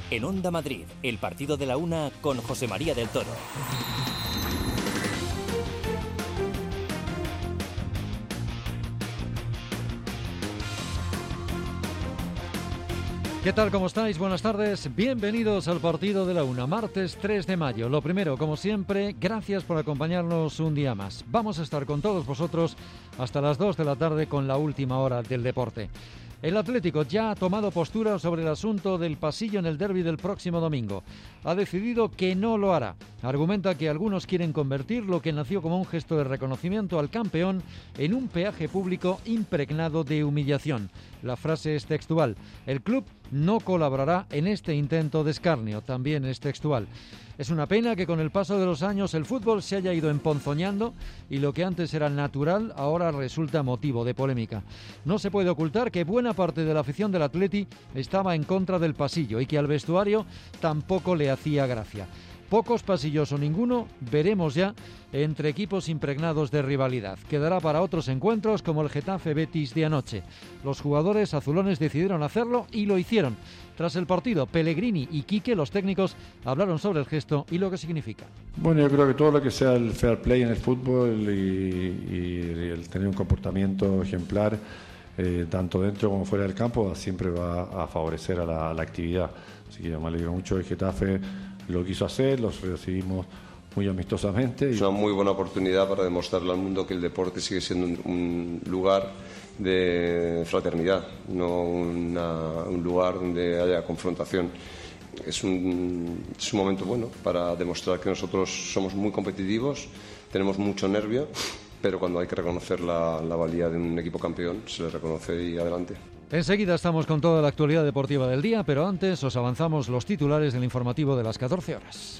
En Onda Madrid, el partido de la una con José María del Toro. ¿Qué tal? ¿Cómo estáis? Buenas tardes. Bienvenidos al partido de la una, martes 3 de mayo. Lo primero, como siempre, gracias por acompañarnos un día más. Vamos a estar con todos vosotros hasta las 2 de la tarde con la última hora del deporte. El Atlético ya ha tomado postura sobre el asunto del pasillo en el derbi del próximo domingo. Ha decidido que no lo hará. Argumenta que algunos quieren convertir lo que nació como un gesto de reconocimiento al campeón en un peaje público impregnado de humillación. La frase es textual. El club no colaborará en este intento de escarnio. También es textual. Es una pena que con el paso de los años el fútbol se haya ido emponzoñando y lo que antes era natural ahora resulta motivo de polémica. No se puede ocultar que buena parte de la afición del Atleti estaba en contra del pasillo y que al vestuario tampoco le hacía gracia. Pocos pasillos o ninguno veremos ya entre equipos impregnados de rivalidad. Quedará para otros encuentros como el Getafe Betis de anoche. Los jugadores azulones decidieron hacerlo y lo hicieron. Tras el partido, Pellegrini y Quique, los técnicos, hablaron sobre el gesto y lo que significa. Bueno, yo creo que todo lo que sea el fair play en el fútbol y el tener un comportamiento ejemplar, tanto dentro como fuera del campo, siempre va a favorecer a la actividad. Así que me alegro mucho. El Getafe lo quiso hacer, los recibimos muy amistosamente. Es una muy buena oportunidad para demostrarle al mundo que el deporte sigue siendo un lugar de fraternidad, no un lugar donde haya confrontación. Es un momento bueno para demostrar que nosotros somos muy competitivos, tenemos mucho nervio, pero cuando hay que reconocer la valía de un equipo campeón, se le reconoce y adelante. Enseguida estamos con toda la actualidad deportiva del día, pero antes os avanzamos los titulares del informativo de las 14 horas.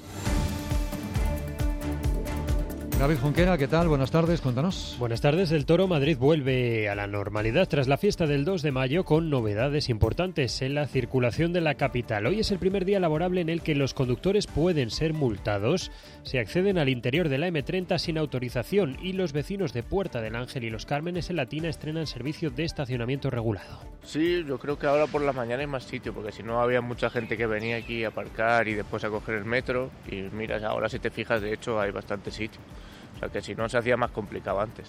David Junquera, ¿qué tal? Buenas tardes, cuéntanos. Buenas tardes. El Toro Madrid vuelve a la normalidad tras la fiesta del 2 de mayo con novedades importantes en la circulación de la capital. Hoy es el primer día laborable en el que los conductores pueden ser multados si acceden al interior de la M30 sin autorización y los vecinos de Puerta del Ángel y Los Cármenes en Latina estrenan servicio de estacionamiento regulado. Sí, yo creo que ahora por la mañana hay más sitio, porque si no había mucha gente que venía aquí a aparcar y después a coger el metro. Y mira, ahora si te fijas, de hecho hay bastante sitio. O sea que si no se hacía más complicado antes.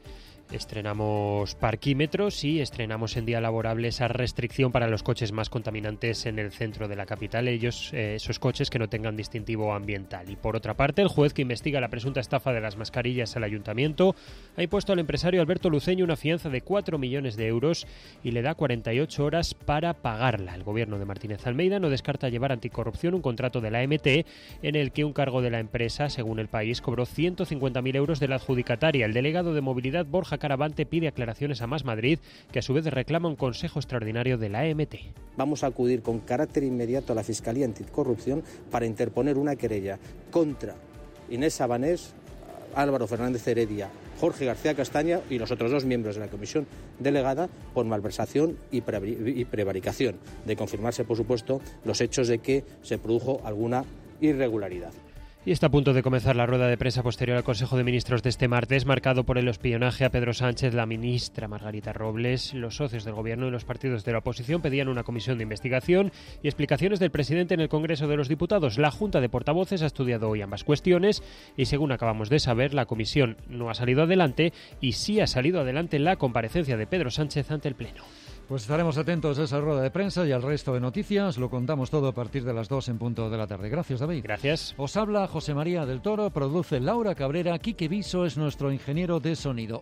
Estrenamos parquímetros y estrenamos en día laborable esa restricción para los coches más contaminantes en el centro de la capital, esos coches que no tengan distintivo ambiental. Y por otra parte, el juez que investiga la presunta estafa de las mascarillas al ayuntamiento ha impuesto al empresario Alberto Luceño una fianza de 4 millones de euros y le da 48 horas para pagarla. El gobierno de Martínez Almeida no descarta llevar anticorrupción un contrato de la MT en el que un cargo de la empresa, según El País, cobró 150.000 euros de la adjudicataria. El delegado de movilidad, Borja Caravante, pide aclaraciones a Más Madrid, que a su vez reclama un consejo extraordinario de la AMT. Vamos a acudir con carácter inmediato a la Fiscalía Anticorrupción para interponer una querella contra Inés Sabanés, Álvaro Fernández Heredia, Jorge García Castaña y los otros dos miembros de la comisión delegada por malversación y prevaricación, de confirmarse, por supuesto, los hechos de que se produjo alguna irregularidad. Y está a punto de comenzar la rueda de prensa posterior al Consejo de Ministros de este martes, marcado por el espionaje a Pedro Sánchez. La ministra Margarita Robles, los socios del Gobierno y los partidos de la oposición pedían una comisión de investigación y explicaciones del presidente en el Congreso de los Diputados. La Junta de Portavoces ha estudiado hoy ambas cuestiones y, según acabamos de saber, la comisión no ha salido adelante y sí ha salido adelante la comparecencia de Pedro Sánchez ante el Pleno. Pues estaremos atentos a esa rueda de prensa y al resto de noticias. Lo contamos todo a partir de las 2 en punto de la tarde. Gracias, David. Gracias. Os habla José María del Toro, produce Laura Cabrera, Quique Viso es nuestro ingeniero de sonido.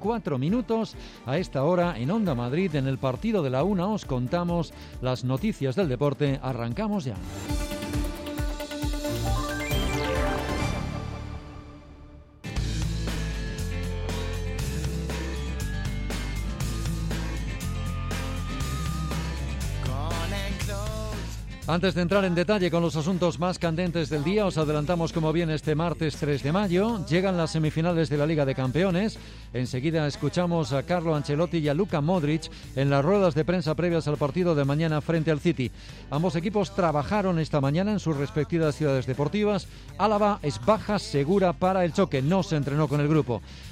1:04 a esta hora en Onda Madrid. En el partido de la una os contamos las noticias del deporte. Arrancamos ya. Antes de entrar en detalle con los asuntos más candentes del día, os adelantamos cómo viene este martes 3 de mayo. Llegan las semifinales de la Liga de Campeones. Enseguida escuchamos a Carlo Ancelotti y a Luka Modric en las ruedas de prensa previas al partido de mañana frente al City. Ambos equipos trabajaron esta mañana en sus respectivas ciudades deportivas. Álava es baja segura para el choque, no se entrenó con el grupo.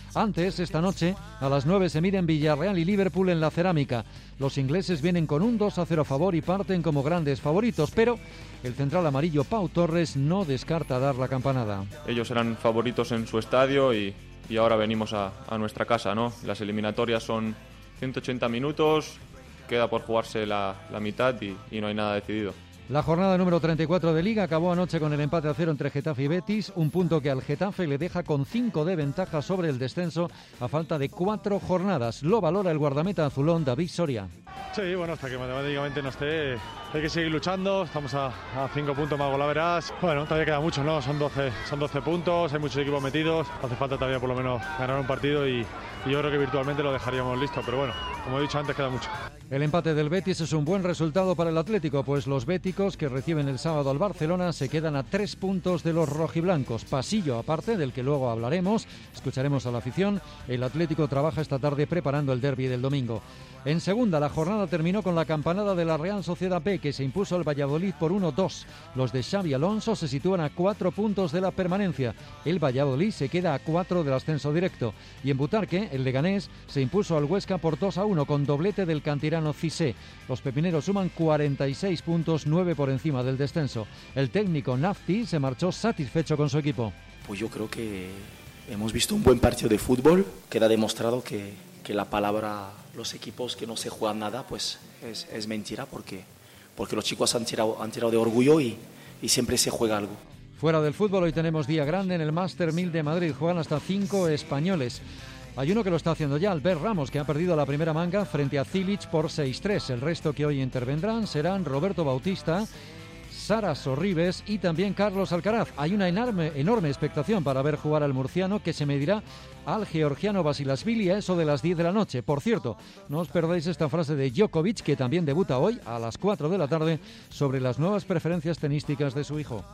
Antes, esta noche, a las 9 se miden Villarreal y Liverpool en la Cerámica. Los ingleses vienen con un 2-0 a favor y parten como grandes favoritos, pero el central amarillo Pau Torres no descarta dar la campanada. Ellos eran favoritos en su estadio y ahora venimos a nuestra casa, ¿no? Las eliminatorias son 180 minutos, queda por jugarse la mitad y no hay nada decidido. La jornada número 34 de Liga acabó anoche con el empate a 0 entre Getafe y Betis, un punto que al Getafe le deja con 5 de ventaja sobre el descenso a falta de 4 jornadas. Lo valora el guardameta azulón David Soria. Sí, bueno, hasta que matemáticamente no esté, hay que seguir luchando, estamos a 5 puntos más golaveras. Bueno, todavía queda mucho, ¿no? Son 12 puntos, hay muchos equipos metidos, hace falta todavía por lo menos ganar un partido y yo creo que virtualmente lo dejaríamos listo, pero bueno, como he dicho antes, queda mucho. El empate del Betis es un buen resultado para el Atlético, pues los béticos que reciben el sábado al Barcelona se quedan a 3 puntos de los rojiblancos. Pasillo aparte, del que luego hablaremos, escucharemos a la afición. El Atlético trabaja esta tarde preparando el derbi del domingo. En segunda, la jornada terminó con la campanada de la Real Sociedad B, que se impuso al Valladolid por 1-2. Los de Xavi Alonso se sitúan a 4 puntos de la permanencia. El Valladolid se queda a 4 del ascenso directo. Y en Butarque, el Leganés se impuso al Huesca por 2-1 con doblete del canterano Cissé. Los pepineros suman 46 puntos, 9 por encima del descenso. El técnico Nafti se marchó satisfecho con su equipo. Pues yo creo que hemos visto un buen partido de fútbol. Queda demostrado que la palabra los equipos que no se juegan nada pues es mentira porque los chicos han tirado de orgullo y siempre se juega algo. Fuera del fútbol, hoy tenemos día grande en el Master 1000 de Madrid. Juegan hasta 5 españoles. Hay uno que lo está haciendo ya, Albert Ramos, que ha perdido la primera manga frente a Cilic por 6-3. El resto que hoy intervendrán serán Roberto Bautista, Sara Sorribes y también Carlos Alcaraz. Hay una enorme expectación para ver jugar al murciano, que se medirá al georgiano Basilashvili a eso de las 10 de la noche. Por cierto, no os perdáis esta frase de Djokovic, que también debuta hoy a las 4 de la tarde, sobre las nuevas preferencias tenísticas de su hijo.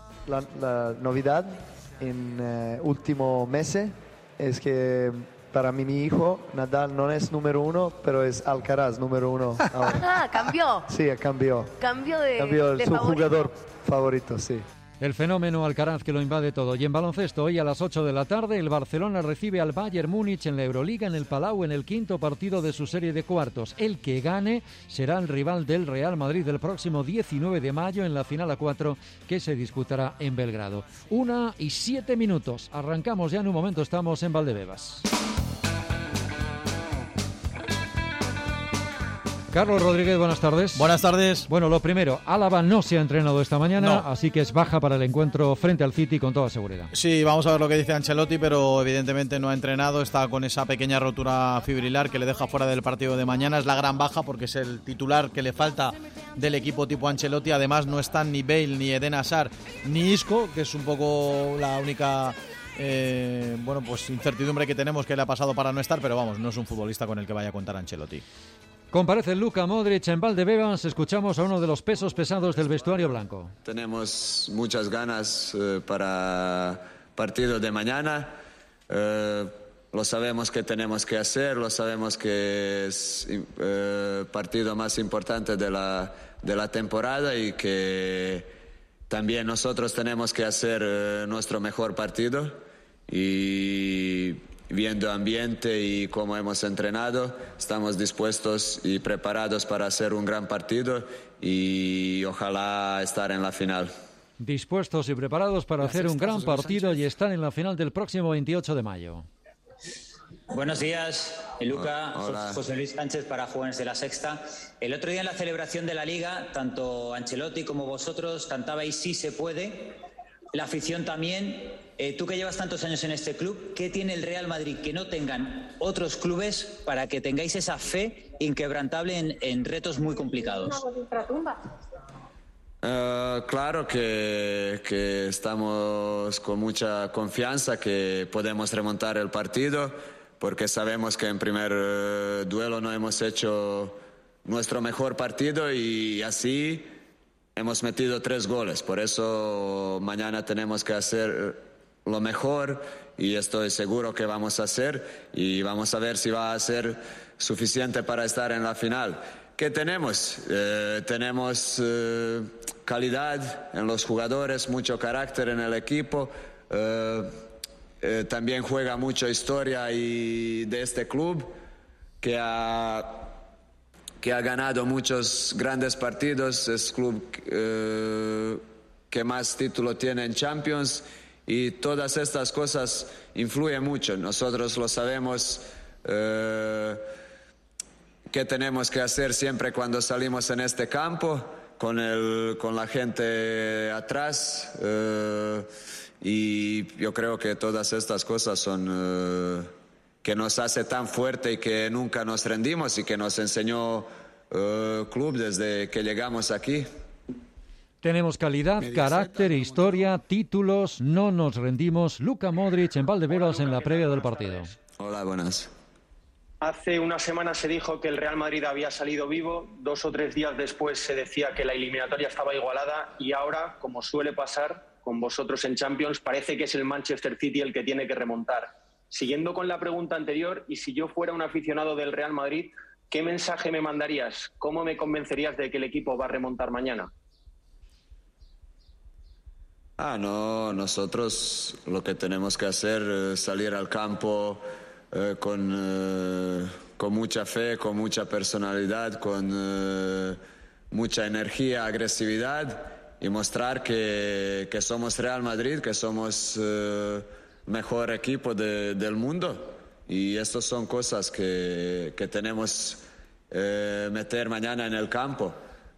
La novedad en último mes es que para mí mi hijo Nadal no es número 1, pero es Alcaraz número 1 ahora. Ah, cambió. Sí, cambió. Cambió de su jugador favorito, sí. El fenómeno Alcaraz que lo invade todo. Y en baloncesto, hoy a las 8 de la tarde, el Barcelona recibe al Bayern Múnich en la Euroliga, en el Palau, en el quinto partido de su serie de cuartos. El que gane será el rival del Real Madrid el próximo 19 de mayo en la final a 4 que se disputará en Belgrado. 1:07. Arrancamos ya en un momento, estamos en Valdebebas. Carlos Rodríguez, buenas tardes. Buenas tardes. Bueno, lo primero, Álava no se ha entrenado esta mañana, así que es baja para el encuentro frente al City con toda seguridad. Sí, vamos a ver lo que dice Ancelotti, pero evidentemente no ha entrenado, está con esa pequeña rotura fibrilar que le deja fuera del partido de mañana. Es la gran baja porque es el titular que le falta del equipo tipo Ancelotti. Además no están ni Bale, ni Eden Hazard, ni Isco, que es un poco la única pues incertidumbre que tenemos que le ha pasado para no estar, pero vamos, no es un futbolista con el que vaya a contar Ancelotti. Comparece Luka Modric en Valdebebas. Escuchamos a uno de los pesos pesados del vestuario blanco. Tenemos muchas ganas para partido de mañana. Lo sabemos que tenemos que hacer, lo sabemos que es partido más importante de la temporada y que también nosotros tenemos que hacer nuestro mejor partido. Y viendo ambiente y cómo hemos entrenado, estamos dispuestos y preparados para hacer un gran partido y ojalá estar en la final. Dispuestos y preparados para hacer un gran partido y estar en la final del próximo 28 de mayo. Buenos días, Luca. José Luis Sánchez para Jóvenes de la Sexta. El otro día en la celebración de la Liga, tanto Ancelotti como vosotros cantabais "Sí se puede". La afición también. Tú que llevas tantos años en este club, ¿qué tiene el Real Madrid que no tengan otros clubes para que tengáis esa fe inquebrantable en retos muy complicados? Claro que estamos con mucha confianza que podemos remontar el partido, porque sabemos que en primer duelo no hemos hecho nuestro mejor partido y así hemos metido 3 goles. Por eso mañana tenemos que hacer lo mejor y estoy seguro que vamos a hacer y vamos a ver si va a ser suficiente para estar en la final. ¿Qué tenemos? Tenemos calidad en los jugadores, mucho carácter en el equipo. también juega mucho historia y de este club que ha ganado muchos grandes partidos, es el club que más títulos tiene en Champions, y todas estas cosas influyen mucho. Nosotros lo sabemos qué tenemos que hacer siempre cuando salimos en este campo, con la gente atrás, y yo creo que todas estas cosas son que nos hace tan fuerte y que nunca nos rendimos y que nos enseñó club desde que llegamos aquí. Tenemos calidad, carácter, historia, títulos, no nos rendimos. Luka Modric en Valdebebas en la previa del partido. Hola, buenas. Hace una semana se dijo que el Real Madrid había salido vivo, 2 o 3 días después se decía que la eliminatoria estaba igualada, y ahora, como suele pasar con vosotros en Champions, parece que es el Manchester City el que tiene que remontar. Siguiendo con la pregunta anterior, y si yo fuera un aficionado del Real Madrid, ¿qué mensaje me mandarías? ¿Cómo me convencerías de que el equipo va a remontar mañana? No, nosotros lo que tenemos que hacer es salir al campo con mucha fe, con mucha personalidad, con mucha energía, agresividad, y mostrar que somos Real Madrid, que somos mejor equipo del mundo. Y estas son cosas que tenemos meter mañana en el campo.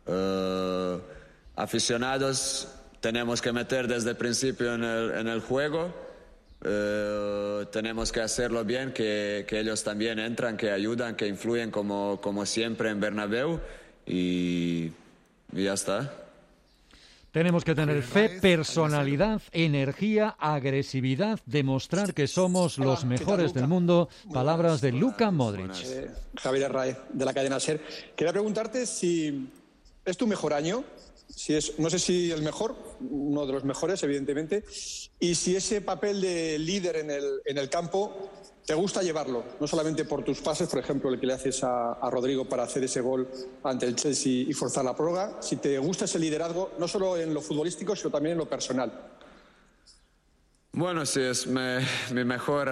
Aficionados tenemos que meter desde el principio en el juego. Tenemos que hacerlo bien, que ellos también entran, que ayudan, que influyen como siempre en Bernabéu, y ya está. Tenemos que tener fe, personalidad, energía, agresividad, demostrar que somos los mejores del mundo. Palabras de Luka Modric. Javier Arraez, de la cadena SER. Quería preguntarte si es tu mejor año, no sé si el mejor, uno de los mejores, evidentemente, y si ese papel de líder en el campo te gusta llevarlo, no solamente por tus pases, por ejemplo, el que le haces a Rodrigo para hacer ese gol ante el Chelsea y forzar la prórroga, si te gusta ese liderazgo, no solo en lo futbolístico, sino también en lo personal. Bueno, sí, es mi mejor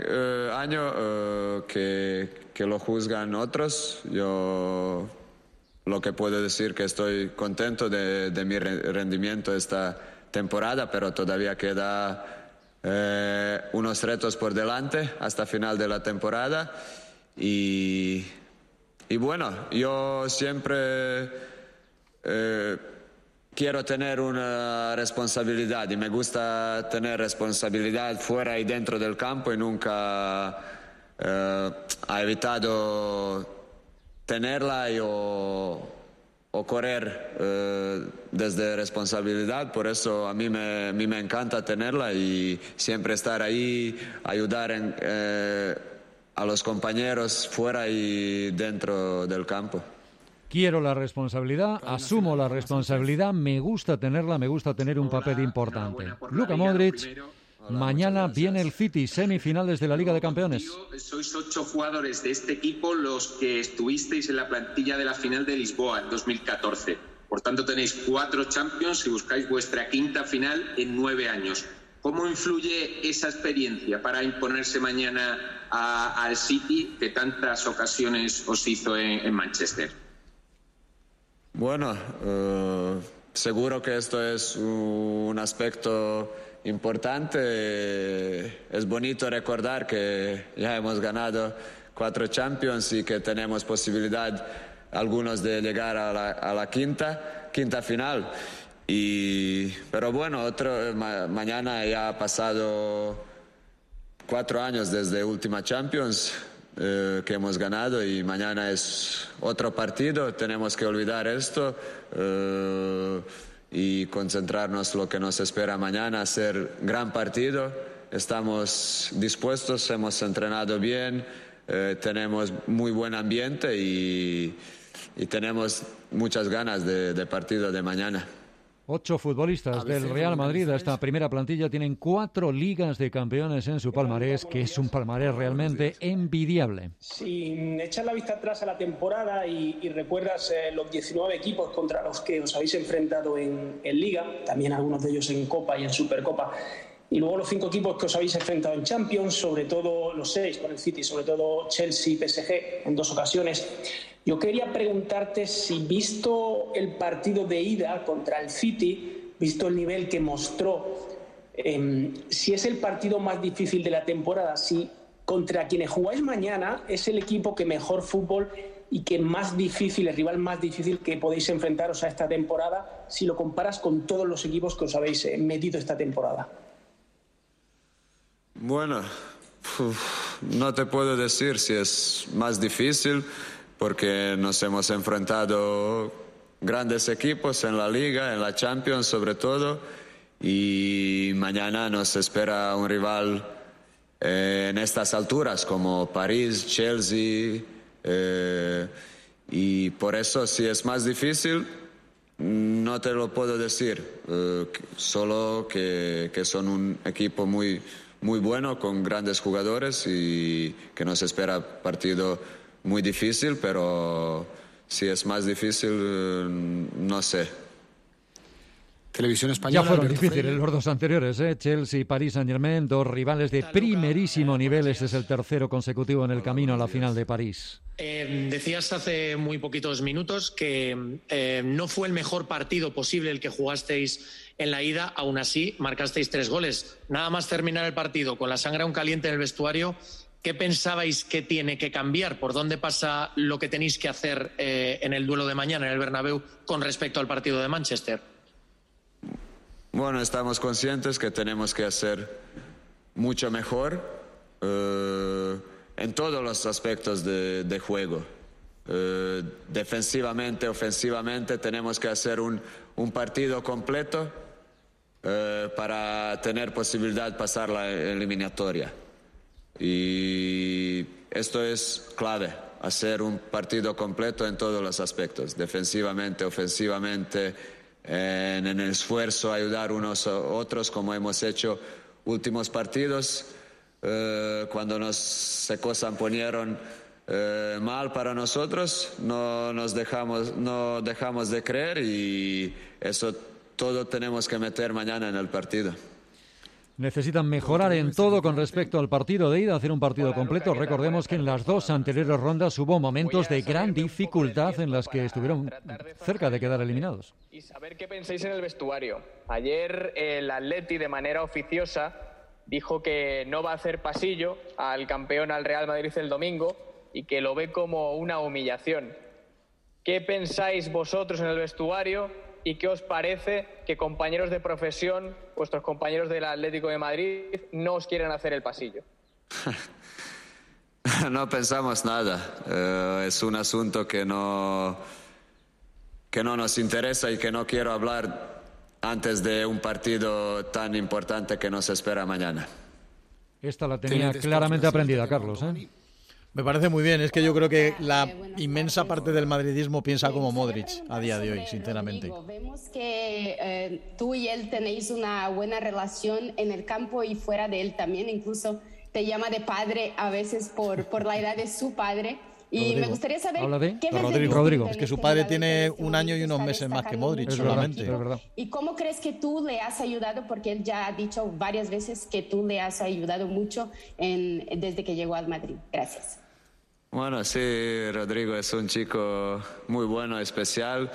año que lo juzgan otros. Yo lo que puedo decir que estoy contento de mi rendimiento esta temporada, pero todavía queda unos retos por delante hasta final de la temporada, y bueno, yo siempre quiero tener una responsabilidad, y me gusta tener responsabilidad fuera y dentro del campo, y nunca he evitado tenerla o correr desde responsabilidad. Por eso a mí me encanta tenerla y siempre estar ahí, ayudar a los compañeros fuera y dentro del campo. Quiero la responsabilidad, asumo la responsabilidad, me gusta tenerla, me gusta tener un papel importante. Luka Modric. Mañana viene el City, semifinales de la Liga de Campeones. Sois 8 jugadores de este equipo los que estuvisteis en la plantilla de la final de Lisboa en 2014. Por tanto, tenéis 4 Champions y buscáis vuestra 5ª final en 9 años. ¿Cómo influye esa experiencia para imponerse mañana al City, que tantas ocasiones os hizo en Manchester? Bueno, seguro que esto es un aspecto importante. Es bonito recordar que ya hemos ganado 4 Champions y que tenemos posibilidad algunos de llegar a la quinta final. Pero bueno, mañana ya ha pasado 4 años desde última Champions que hemos ganado, y mañana es otro partido. Tenemos que olvidar esto y concentrarnos en lo que nos espera mañana, hacer gran partido. Estamos dispuestos, hemos entrenado bien, tenemos muy buen ambiente y tenemos muchas ganas de partido de mañana. 8 futbolistas del Real Madrid, esta primera plantilla, tienen 4 Ligas de Campeones en su palmarés, que es un palmarés realmente envidiable. Si echas la vista atrás a la temporada y recuerdas los 19 equipos contra los que os habéis enfrentado en Liga, también algunos de ellos en Copa y en Supercopa, Y luego los 5 equipos que os habéis enfrentado en Champions, sobre todo los 6 con el City, sobre todo Chelsea y PSG en 2 ocasiones. Yo quería preguntarte si, visto el partido de ida contra el City, visto el nivel que mostró, si es el partido más difícil de la temporada, si contra quienes jugáis mañana es el equipo que mejor fútbol y que más difícil, el rival más difícil que podéis enfrentaros a esta temporada, si lo comparas con todos los equipos que os habéis metido esta temporada. Bueno, no te puedo decir si es más difícil, porque nos hemos enfrentado grandes equipos en la Liga, en la Champions sobre todo, y mañana nos espera un rival en estas alturas como París, Chelsea, y por eso si es más difícil no te lo puedo decir, solo que son un equipo muy bueno, con grandes jugadores, y que nos espera partido muy difícil, pero si es más difícil, no sé. Televisión Española. Ya fueron Alberto difíciles Freire. los 2 anteriores, Chelsea y Paris Saint-Germain, 2 rivales de primerísimo nivel. Este es el tercero consecutivo en el camino a la final de París. Decías hace muy poquitos minutos que no fue el mejor partido posible el que jugasteis en la ida, aún así marcasteis 3 goles. Nada más terminar el partido con la sangre aún caliente en el vestuario, ¿qué pensabais que tiene que cambiar? ¿Por dónde pasa lo que tenéis que hacer en el duelo de mañana en el Bernabéu con respecto al partido de Manchester? Bueno, estamos conscientes que tenemos que hacer mucho mejor en todos los aspectos de juego. Defensivamente, ofensivamente, tenemos que hacer un partido completo para tener posibilidad de pasar la eliminatoria. Y esto es clave, hacer un partido completo en todos los aspectos, defensivamente, ofensivamente, en el esfuerzo, ayudar unos a otros como hemos hecho últimos partidos, cuando se cosas ponieron mal para nosotros, no dejamos de creer, y eso todo tenemos que meter mañana en el partido. Necesitan mejorar en todo con respecto al partido de ida, hacer un partido completo. Recordemos que en las 2 anteriores rondas hubo momentos de gran dificultad en las que estuvieron cerca de quedar eliminados. Y saber qué pensáis en el vestuario. Ayer el Atleti, de manera oficiosa, dijo que no va a hacer pasillo al campeón, al Real Madrid, el domingo, y que lo ve como una humillación. ¿Qué pensáis vosotros en el vestuario? ¿Y qué os parece que compañeros de profesión, vuestros compañeros del Atlético de Madrid, no os quieren hacer el pasillo? No pensamos nada. Es un asunto que no nos interesa y que no quiero hablar antes de un partido tan importante que nos espera mañana. Esta la tenía claramente aprendida, Carlos, Me parece muy bien, es que yo creo que la inmensa parte del madridismo piensa como Modric a día de hoy, sinceramente. Vemos que tú y él tenéis una buena relación en el campo y fuera de él también, incluso te llama de padre a veces por la edad de su padre. Y Rodrigo. Me gustaría saber qué ves de Rodrigo. Es que su padre tiene 1 año y unos meses más que Modric solamente. Es verdad. ¿Y cómo crees que tú le has ayudado? Porque él ya ha dicho varias veces que tú le has ayudado mucho desde que llegó al Madrid. Gracias. Bueno, sí, Rodrigo es un chico muy bueno, especial.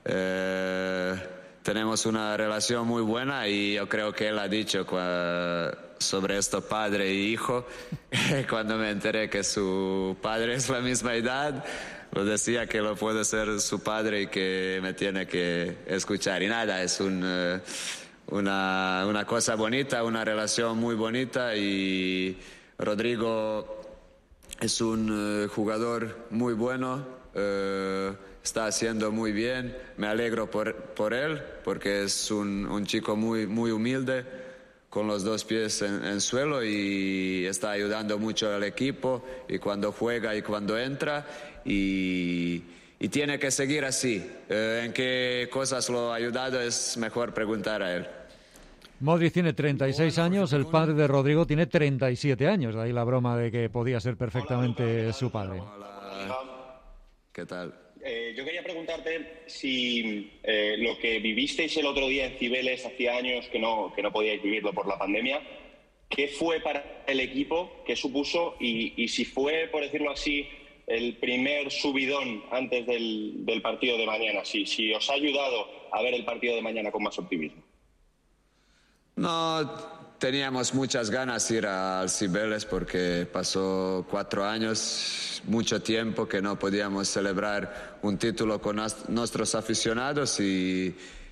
Tenemos una relación muy buena, y yo creo que él ha dicho sobre esto, padre y hijo. Cuando me enteré que su padre es la misma edad, lo decía que lo puede ser su padre y que me tiene que escuchar. Y nada, es una cosa bonita, una relación muy bonita, y Rodrigo es un jugador muy bueno, está haciendo muy bien. Me alegro por él, porque es un chico muy humilde, con los 2 pies en suelo, y está ayudando mucho al equipo, y cuando juega y cuando entra, y tiene que seguir así. En qué cosas lo ha ayudado es mejor preguntar a él. Modric tiene 36 años, el padre de Rodrigo tiene 37 años, de ahí la broma de que podía ser perfectamente su padre. Hola. ¿Qué tal? Yo quería preguntarte si lo que vivisteis el otro día en Cibeles, hacía años que no podíais vivirlo por la pandemia, ¿qué fue para el equipo? ¿Qué supuso? Y si fue, por decirlo así, el primer subidón antes del partido de mañana, si os ha ayudado a ver el partido de mañana con más optimismo. No, teníamos muchas ganas de ir al Cibeles porque pasó 4 años, mucho tiempo que no podíamos celebrar un título con nuestros aficionados y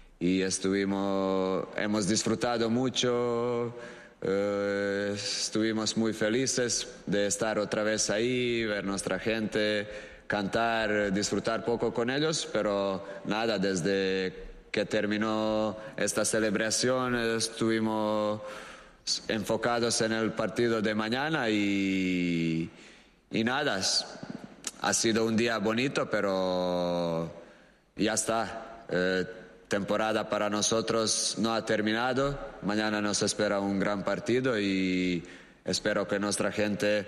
hemos disfrutado mucho, estuvimos muy felices de estar otra vez ahí, ver nuestra gente, cantar, disfrutar poco con ellos, pero nada, desde que terminó esta celebración estuvimos enfocados en el partido de mañana y nada, ha sido un día bonito, pero ya está. Temporada para nosotros no ha terminado, mañana nos espera un gran partido y espero que nuestra gente,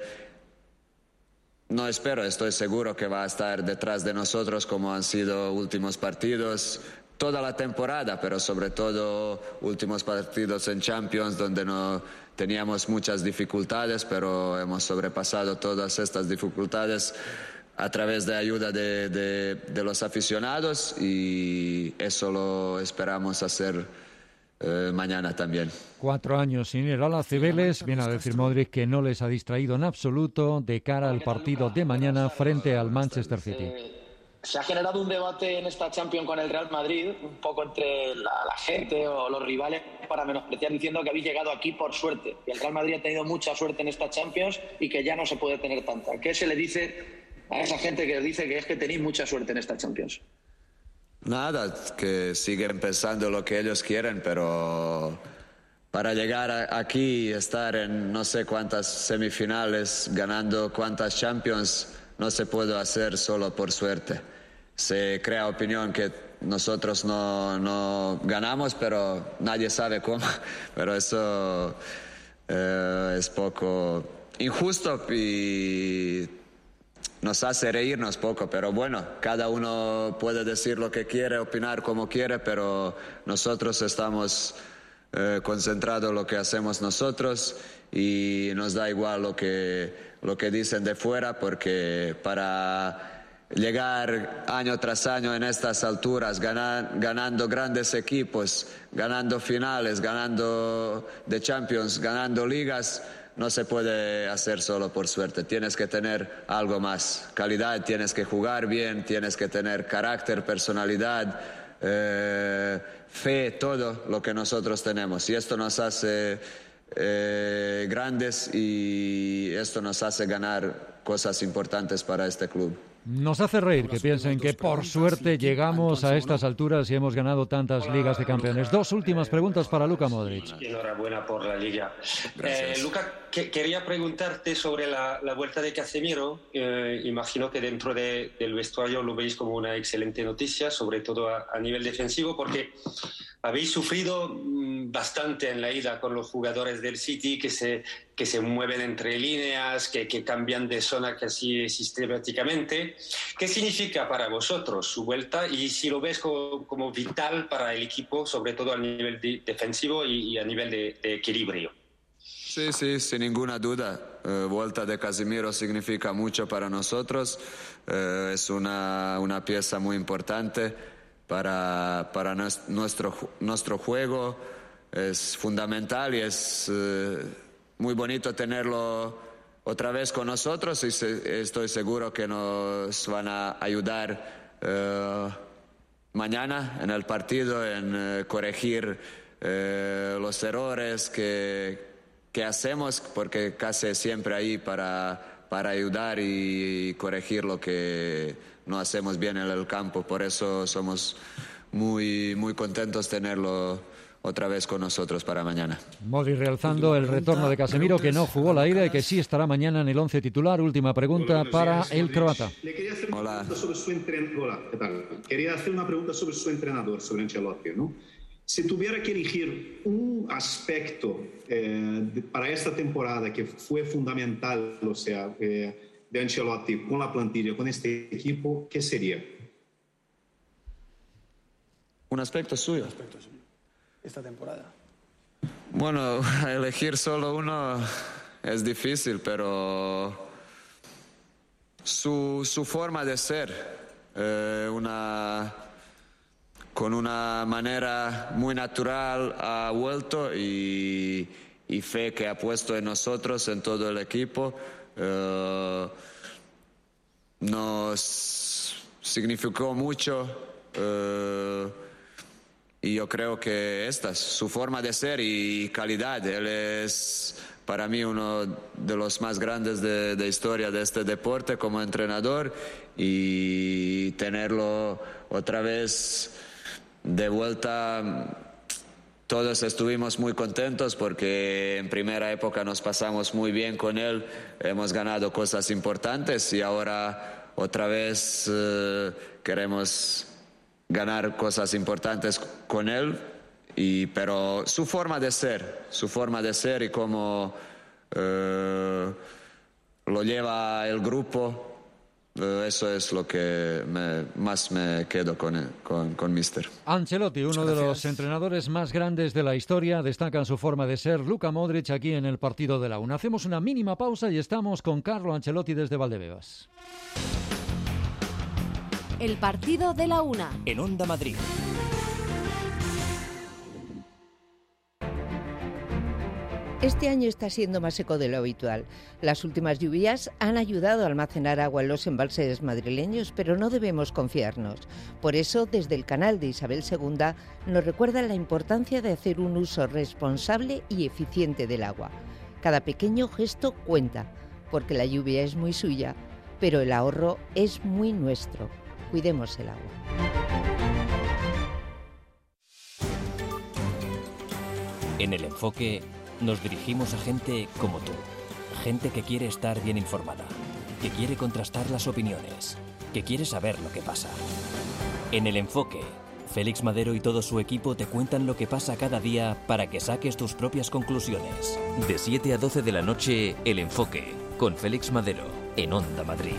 estoy seguro que va a estar detrás de nosotros como han sido últimos partidos, toda la temporada, pero sobre todo últimos partidos en Champions donde no teníamos muchas dificultades, pero hemos sobrepasado todas estas dificultades a través de ayuda de los aficionados y eso lo esperamos hacer mañana también. 4 años sin ir a la Cibeles, viene a decir Modric que no les ha distraído en absoluto de cara al partido de mañana frente al Manchester City. Se ha generado un debate en esta Champions con el Real Madrid, un poco entre la gente o los rivales, para menospreciar, diciendo que habéis llegado aquí por suerte. Que el Real Madrid ha tenido mucha suerte en esta Champions y que ya no se puede tener tanta. ¿Qué se le dice a esa gente que dice que es que tenéis mucha suerte en esta Champions? Nada, que siguen pensando lo que ellos quieren, pero para llegar aquí y estar en no sé cuántas semifinales, ganando cuántas Champions, no se puede hacer solo por suerte. Se crea opinión que nosotros no ganamos, pero nadie sabe cómo. Pero eso es poco injusto y nos hace reírnos poco. Pero bueno, cada uno puede decir lo que quiere, opinar como quiere, pero nosotros estamos concentrados en lo que hacemos nosotros y nos da igual lo que dicen de fuera, porque para llegar año tras año en estas alturas, ganando grandes equipos, ganando finales, ganando de Champions, ganando ligas, no se puede hacer solo por suerte. Tienes que tener algo más, calidad, tienes que jugar bien, tienes que tener carácter, personalidad, fe, todo lo que nosotros tenemos. Y esto nos hace grandes y esto nos hace ganar cosas importantes para este club. Nos hace reír que piensen que por suerte llegamos a estas alturas y hemos ganado tantas ligas de campeones. 2 últimas preguntas para Luka Modric. Enhorabuena por la liga. Luka, quería preguntarte sobre la vuelta de Casemiro. Imagino que dentro del vestuario lo veis como una excelente noticia, sobre todo a nivel defensivo, porque habéis sufrido bastante en la ida con los jugadores del City que se mueven entre líneas, que cambian de zona casi sistemáticamente. ¿Qué significa para vosotros su vuelta y si lo ves como vital para el equipo, sobre todo a nivel defensivo y a nivel de equilibrio? Sí, sin ninguna duda. Vuelta de Casemiro significa mucho para nosotros. Es una pieza muy importante para nuestro juego. Es fundamental y es muy bonito tenerlo otra vez con nosotros y estoy seguro que nos van a ayudar mañana en el partido en corregir los errores que hacemos, porque casi siempre ahí para ayudar y corregir lo que no hacemos bien en el campo. Por eso somos muy, muy contentos tenerlo otra vez con nosotros para mañana. Modric realzando el retorno de Casemiro, que no jugó la ida y que sí estará mañana en el 11 titular. Última pregunta para el croata. Le quería hacer una pregunta sobre su entrenador. Hola, ¿qué tal? Quería hacer una pregunta sobre su entrenador, sobre Ancelotti, ¿no? Si tuviera que elegir un aspecto para esta temporada que fue fundamental, o sea, de Ancelotti con la plantilla, con este equipo, ¿qué sería? Un aspecto suyo. Esta temporada. Bueno, elegir solo uno es difícil, pero su forma de ser, con una manera muy natural ha vuelto y fe que ha puesto en nosotros, en todo el equipo, nos significó mucho. Y yo creo que esta es su forma de ser y calidad. Él es para mí uno de los más grandes de historia de este deporte como entrenador, y tenerlo otra vez de vuelta, todos estuvimos muy contentos porque en primera época nos pasamos muy bien con él, hemos ganado cosas importantes y ahora otra vez queremos ganar cosas importantes con él, pero su forma de ser y cómo lo lleva el grupo, eso es lo que más me quedo con Mister. Ancelotti, uno de los entrenadores más grandes de la historia, destaca su forma de ser Luka Modric aquí en el partido de la una. Hacemos una mínima pausa y estamos con Carlo Ancelotti desde Valdebebas. El partido de la una. En Onda Madrid. Este año está siendo más seco de lo habitual. Las últimas lluvias han ayudado a almacenar agua en los embalses madrileños, pero no debemos confiarnos. Por eso, desde el canal de Isabel II nos recuerdan la importancia de hacer un uso responsable y eficiente del agua. Cada pequeño gesto cuenta, porque la lluvia es muy suya, pero el ahorro es muy nuestro. Cuidemos el agua. En El Enfoque nos dirigimos a gente como tú. Gente que quiere estar bien informada, que quiere contrastar las opiniones, que quiere saber lo que pasa. En El Enfoque, Félix Madero y todo su equipo te cuentan lo que pasa cada día para que saques tus propias conclusiones. De 7 a 12 de la noche, El Enfoque, con Félix Madero, en Onda Madrid.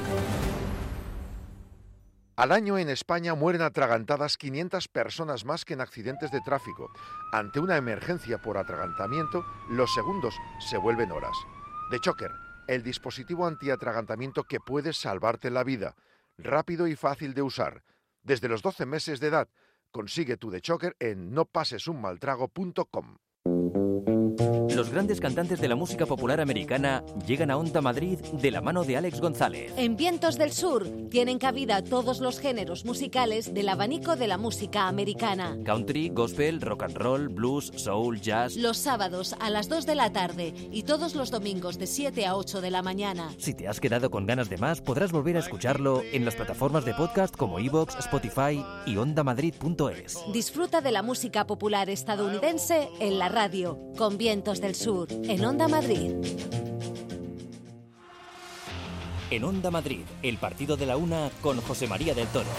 Al año en España mueren atragantadas 500 personas más que en accidentes de tráfico. Ante una emergencia por atragantamiento, los segundos se vuelven horas. The Choker, el dispositivo antiatragantamiento que puede salvarte la vida. Rápido y fácil de usar. Desde los 12 meses de edad, consigue tu The Choker en nopasesunmaltrago.com. Los grandes cantantes de la música popular americana llegan a Onda Madrid de la mano de Alex González. En Vientos del Sur tienen cabida todos los géneros musicales del abanico de la música americana. Country, gospel, rock and roll, blues, soul, jazz. Los sábados a las 2 de la tarde y todos los domingos de 7 a 8 de la mañana. Si te has quedado con ganas de más, podrás volver a escucharlo en las plataformas de podcast como iVoox, Spotify y ondamadrid.es. Disfruta de la música popular estadounidense en la radio, con Vientos del Sur, en Onda Madrid. En Onda Madrid, el partido de la una con José María del Toro.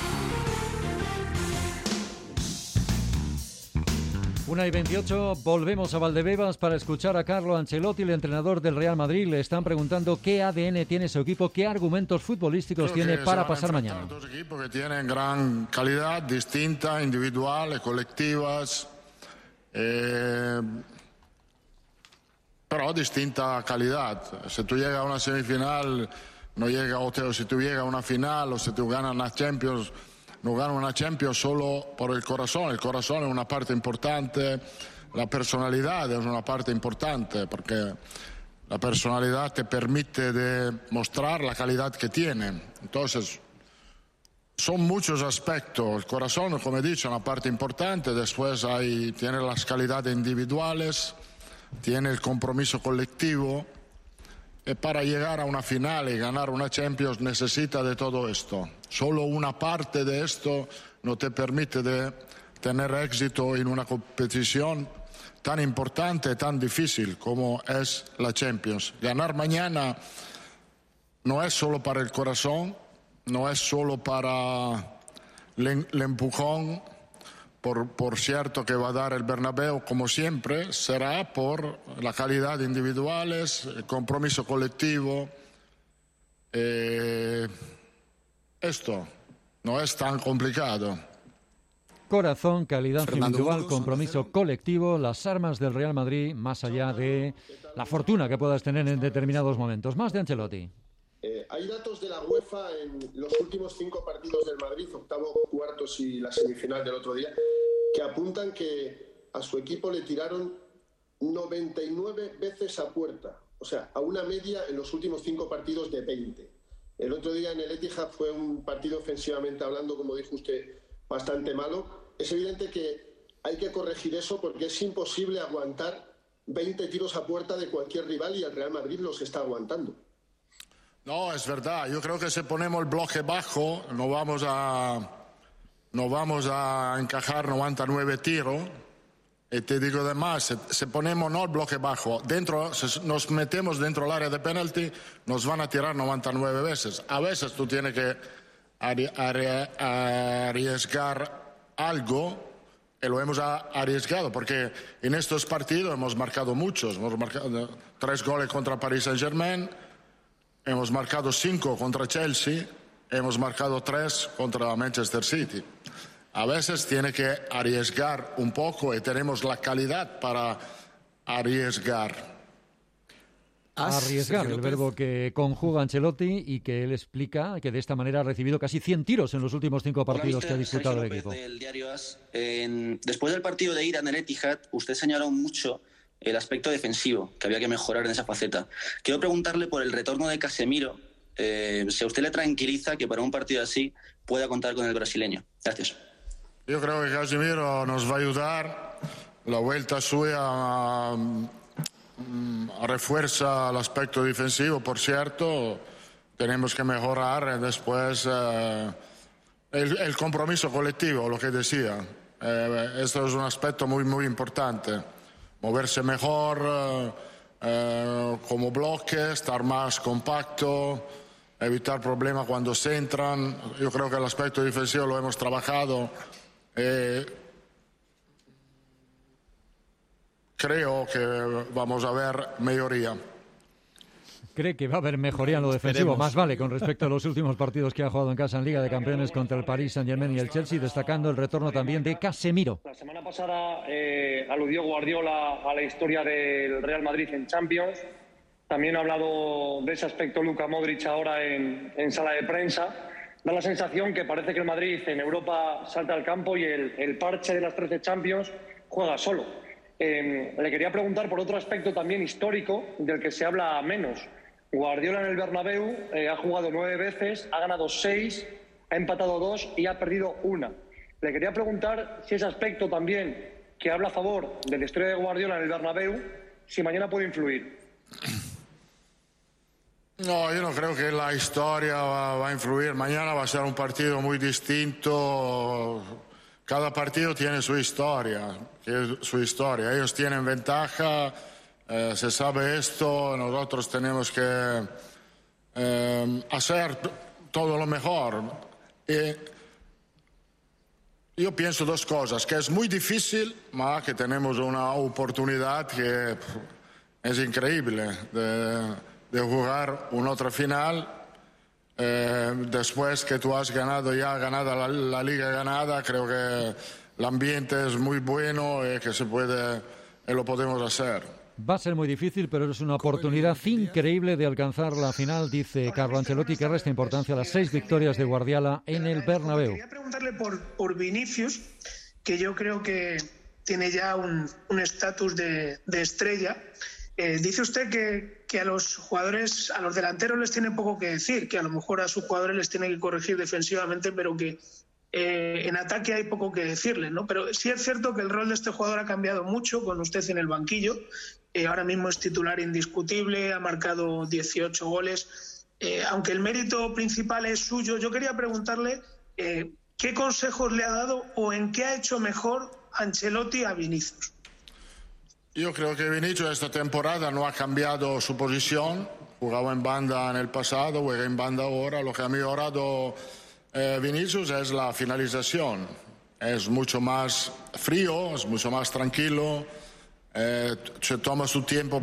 1:28, volvemos a Valdebebas para escuchar a Carlo Ancelotti, el entrenador del Real Madrid. Le están preguntando qué ADN tiene su equipo, qué argumentos futbolísticos tiene para pasar mañana. Dos equipos que tienen gran calidad, distinta, individuales, colectivas, pero distinta calidad. Si tú llegas a una semifinal, no llega, o si tú llegas a una final, o si tú ganas una Champions, no ganas una Champions solo por el corazón. El corazón es una parte importante, la personalidad es una parte importante, porque la personalidad te permite de mostrar la calidad que tiene. Entonces, son muchos aspectos. El corazón, como he dicho, es una parte importante. Después tiene las calidades individuales, tiene el compromiso colectivo. Y para llegar a una final y ganar una Champions necesita de todo esto. Solo una parte de esto no te permite de tener éxito en una competición tan importante, tan difícil como es la Champions. Ganar mañana no es solo para el corazón, no es solo para el empujón, por cierto que va a dar el Bernabéu, como siempre, será por la calidad de individuales, el compromiso colectivo. Esto no es tan complicado. corazón, calidad individual, compromiso colectivo, las armas del Real Madrid, más allá de la fortuna que puedas tener en determinados momentos. Más de Ancelotti. Hay datos de la UEFA en los últimos 5 partidos del Madrid, octavo, cuartos y la semifinal del otro día, que apuntan que a su equipo le tiraron 99 veces a puerta. O sea, a una media en los últimos 5 partidos de 20. El otro día en el Etihad fue un partido ofensivamente hablando, como dijo usted, bastante malo. Es evidente que hay que corregir eso porque es imposible aguantar 20 tiros a puerta de cualquier rival y el Real Madrid los está aguantando. No, es verdad. Yo creo que si ponemos el bloque bajo no vamos a encajar 99 tiros. Y te digo además, si ponemos no el bloque bajo, si nos metemos dentro del área de penalti, nos van a tirar 99 veces. A veces tú tienes que arriesgar algo, y lo hemos arriesgado, porque en estos partidos hemos marcado muchos. Hemos marcado 3 goles contra Paris Saint-Germain, hemos marcado 5 contra Chelsea, hemos marcado 3 contra Manchester City. A veces tiene que arriesgar un poco y tenemos la calidad para arriesgar. Arriesgar, el verbo que conjuga Ancelotti y que él explica que de esta manera ha recibido casi 100 tiros en los últimos 5 partidos que ha disputado el equipo. Del diario AS, después del partido de ida en el Etihad, usted señaló mucho el aspecto defensivo, que había que mejorar en esa faceta. Quiero preguntarle por el retorno de Casemiro, si a usted le tranquiliza que para un partido así pueda contar con el brasileño. Gracias. Yo creo que Casemiro nos va a ayudar. La vuelta suya refuerza el aspecto defensivo, por cierto. Tenemos que mejorar después el compromiso colectivo, lo que decía. Esto es un aspecto muy, muy importante. Moverse mejor como bloque, estar más compacto, evitar problemas cuando se entran. Yo creo que el aspecto defensivo lo hemos trabajado. Creo que vamos a ver mejoría. ¿Cree que va a haber mejoría en lo defensivo? Más vale con respecto a los últimos partidos que ha jugado en casa en Liga de Campeones contra el Paris Saint-Germain y el Chelsea, destacando el retorno también de Casemiro. La semana pasada aludió Guardiola a la historia del Real Madrid en Champions. También ha hablado de ese aspecto Luka Modric ahora en sala de prensa. Da la sensación que parece que el Madrid en Europa salta al campo y el parche de las 13 Champions juega solo. Le quería preguntar por otro aspecto también histórico del que se habla menos. Guardiola en el Bernabéu ha jugado 9 veces, ha ganado 6, ha empatado 2 y ha perdido 1. Le quería preguntar si ese aspecto también, que habla a favor de la historia de Guardiola en el Bernabéu, si mañana puede influir. No, yo no creo que la historia va a influir. Mañana va a ser un partido muy distinto. Cada partido tiene su historia. Ellos tienen ventaja, se sabe esto. Nosotros tenemos que hacer todo lo mejor. Yo pienso 2 cosas, que es muy difícil, pero que tenemos una oportunidad que es increíble de jugar una otra final después que tú has ganado la liga ganada. Creo que el ambiente es muy bueno y que se puede y lo podemos hacer. Va a ser muy difícil, pero es una oportunidad increíble de alcanzar la final, dice Carlo Ancelotti, que resta importancia a las 6 victorias de Guardiola en el Bernabéu. Quería preguntarle por Vinicius, que yo creo que tiene ya un estatus de estrella. Dice usted que a los jugadores, a los delanteros les tiene poco que decir, que a lo mejor a sus jugadores les tiene que corregir defensivamente, pero que en ataque hay poco que decirles, ¿no? Pero sí es cierto que el rol de este jugador ha cambiado mucho con usted en el banquillo. Ahora mismo es titular indiscutible, ha marcado 18 goles. Aunque el mérito principal es suyo, yo quería preguntarle qué consejos le ha dado o en qué ha hecho mejor Ancelotti a Vinicius. Yo creo que Vinicius esta temporada no ha cambiado su posición. Jugaba en banda en el pasado, juega en banda ahora. Lo que ha mejorado Vinicius es la finalización. Es mucho más frío, es mucho más tranquilo. Se toma su tiempo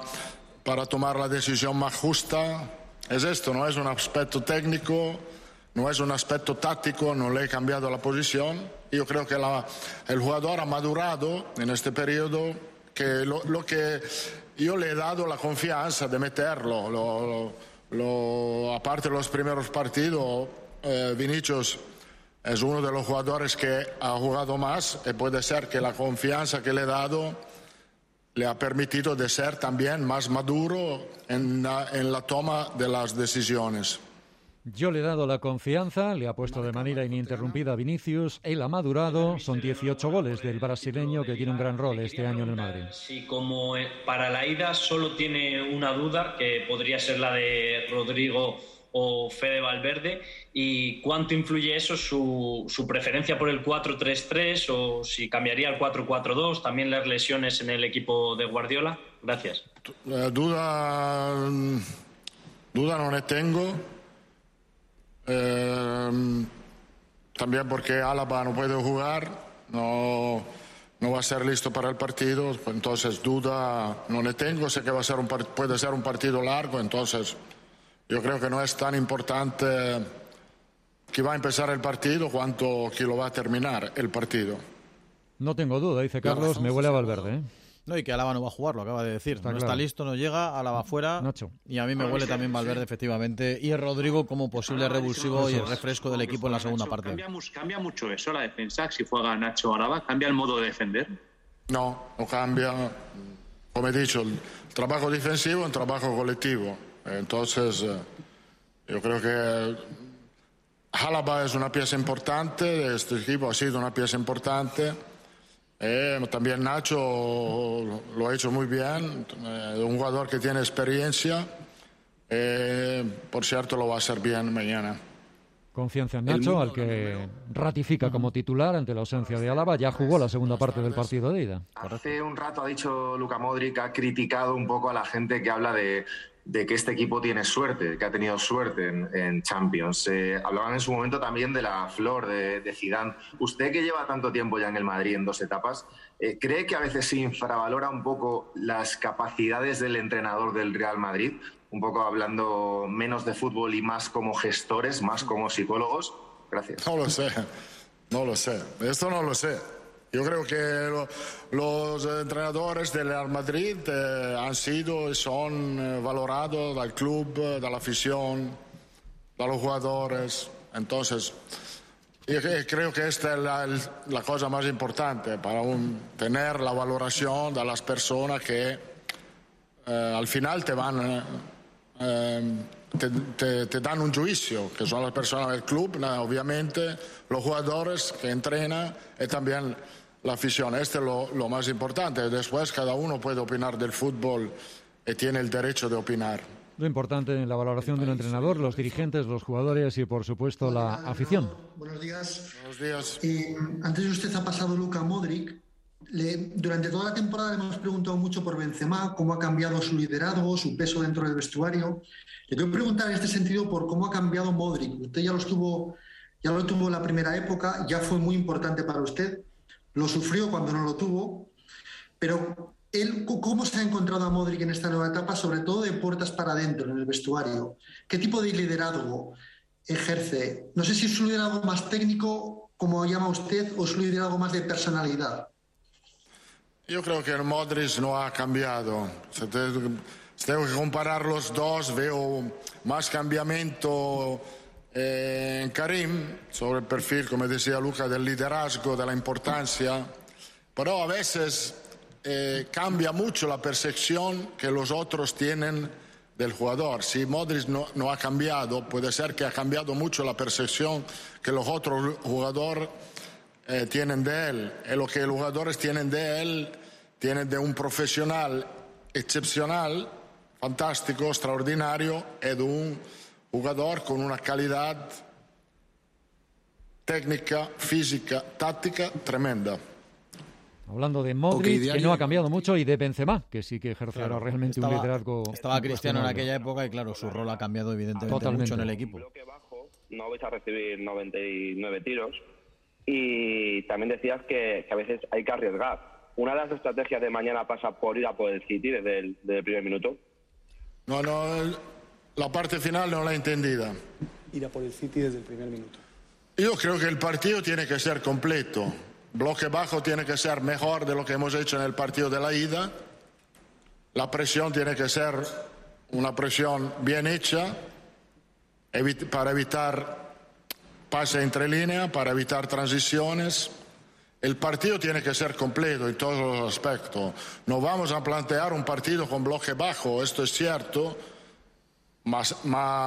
para tomar la decisión más justa. Es esto, no es un aspecto técnico. no es un aspecto táctico, no le he cambiado la posición. Yo creo que el jugador ha madurado en este periodo, que lo que yo le he dado la confianza de meterlo. Aparte de los primeros partidos, Vinicius es uno de los jugadores que ha jugado más y puede ser que la confianza que le he dado le ha permitido de ser también más maduro en la toma de las decisiones. Yo le he dado la confianza, le ha puesto de manera ininterrumpida a Vinicius, él ha madurado, son 18 goles del brasileño que tiene un gran rol este año en el Madrid. Sí, como para la ida solo tiene una duda, que podría ser la de Rodrigo o Fede Valverde, y cuánto influye eso, su preferencia por el 4-3-3 o si cambiaría al 4-4-2, también las lesiones en el equipo de Guardiola. Gracias. Duda no le tengo. También porque Álava no puede jugar, no va a ser listo para el partido, entonces duda no le tengo. Sé que puede ser un partido largo, entonces yo creo que no es tan importante que va a empezar el partido cuanto que lo va a terminar el partido. No tengo duda, dice Carlos, me huele a Valverde, ¿eh? No, y que Álava no va a jugar, lo acaba de decir. Está listo, no llega, Álava fuera. Nacho. Y a mí me huele también Valverde, efectivamente. Y Rodrigo como posible revulsivo y el refresco del equipo en la segunda parte. ¿Cambia mucho eso, la defensa? Si juega Nacho o Álava, ¿cambia el modo de defender? No cambia. Como he dicho, el trabajo defensivo es un trabajo colectivo. Entonces, yo creo que Álava es una pieza importante de este equipo, ha sido una pieza importante. También Nacho lo ha hecho muy bien, un jugador que tiene experiencia, por cierto lo va a hacer bien mañana. Confianza en Nacho, al que ratifica como titular ante la ausencia de Álava, ya jugó la segunda parte del partido de ida. Hace un rato ha dicho Luka Modric, ha criticado un poco a la gente que habla de que este equipo tiene suerte, que ha tenido suerte en Champions. Hablaban en su momento también de la flor de Zidane. Usted, que lleva tanto tiempo ya en el Madrid en 2 etapas, ¿cree que a veces se infravalora un poco las capacidades del entrenador del Real Madrid? Un poco hablando menos de fútbol y más como gestores, más como psicólogos. Gracias. No lo sé. Esto no lo sé. Yo creo que los entrenadores del Real Madrid han sido y son valorados del club, de la afición, de los jugadores. Entonces, yo creo que esta es la cosa más importante para tener la valoración de las personas que al final te dan un juicio, que son las personas del club, obviamente, los jugadores que entrenan y también la afición. Este es lo más importante. Después cada uno puede opinar del fútbol y tiene el derecho de opinar. Lo importante en la valoración de un entrenador, los dirigentes, los jugadores y, por supuesto, la afición. Buenos días. Buenos días. Antes de usted ha pasado Luka Modric. Durante toda la temporada le hemos preguntado mucho por Benzema, cómo ha cambiado su liderazgo, su peso dentro del vestuario. Le quiero preguntar en este sentido por cómo ha cambiado Modric. Usted ya lo tuvo en la primera época, ya fue muy importante para usted. Lo sufrió cuando no lo tuvo, pero él, ¿cómo se ha encontrado a Modric en esta nueva etapa, sobre todo de puertas para adentro, en el vestuario? ¿Qué tipo de liderazgo ejerce? No sé si es un liderazgo más técnico, como llama usted, o es un liderazgo más de personalidad. Yo creo que el Modric no ha cambiado. Si tengo que comparar los dos, veo más cambiamiento en Karim, sobre el perfil, como decía Luca, del liderazgo, de la importancia, pero a veces cambia mucho la percepción que los otros tienen del jugador. Si Modric no ha cambiado, puede ser que ha cambiado mucho la percepción que los otros jugadores tienen de él, y lo que los jugadores tienen de él, tienen de un profesional excepcional, fantástico, extraordinario, y de un jugador con una calidad técnica, física, táctica tremenda. Hablando de Modric, que no ha cambiado mucho, y de Benzema, que sí que ejerce ahora realmente un liderazgo. Estaba Cristiano en aquella época y claro, su rol ha cambiado evidentemente mucho en el equipo. No vais a recibir 99 tiros, y también decías que a veces hay que arriesgar. ¿Una de las estrategias de mañana pasa por ir a por el City desde el primer minuto? No, la parte final no la he entendida. ir a por el City desde el primer minuto. Yo creo que el partido tiene que ser completo. Bloque bajo tiene que ser mejor de lo que hemos hecho en el partido de la ida. La presión tiene que ser una presión bien hecha para evitar pase entre líneas, para evitar transiciones. El partido tiene que ser completo en todos los aspectos. No vamos a plantear un partido con bloque bajo, esto es cierto, mas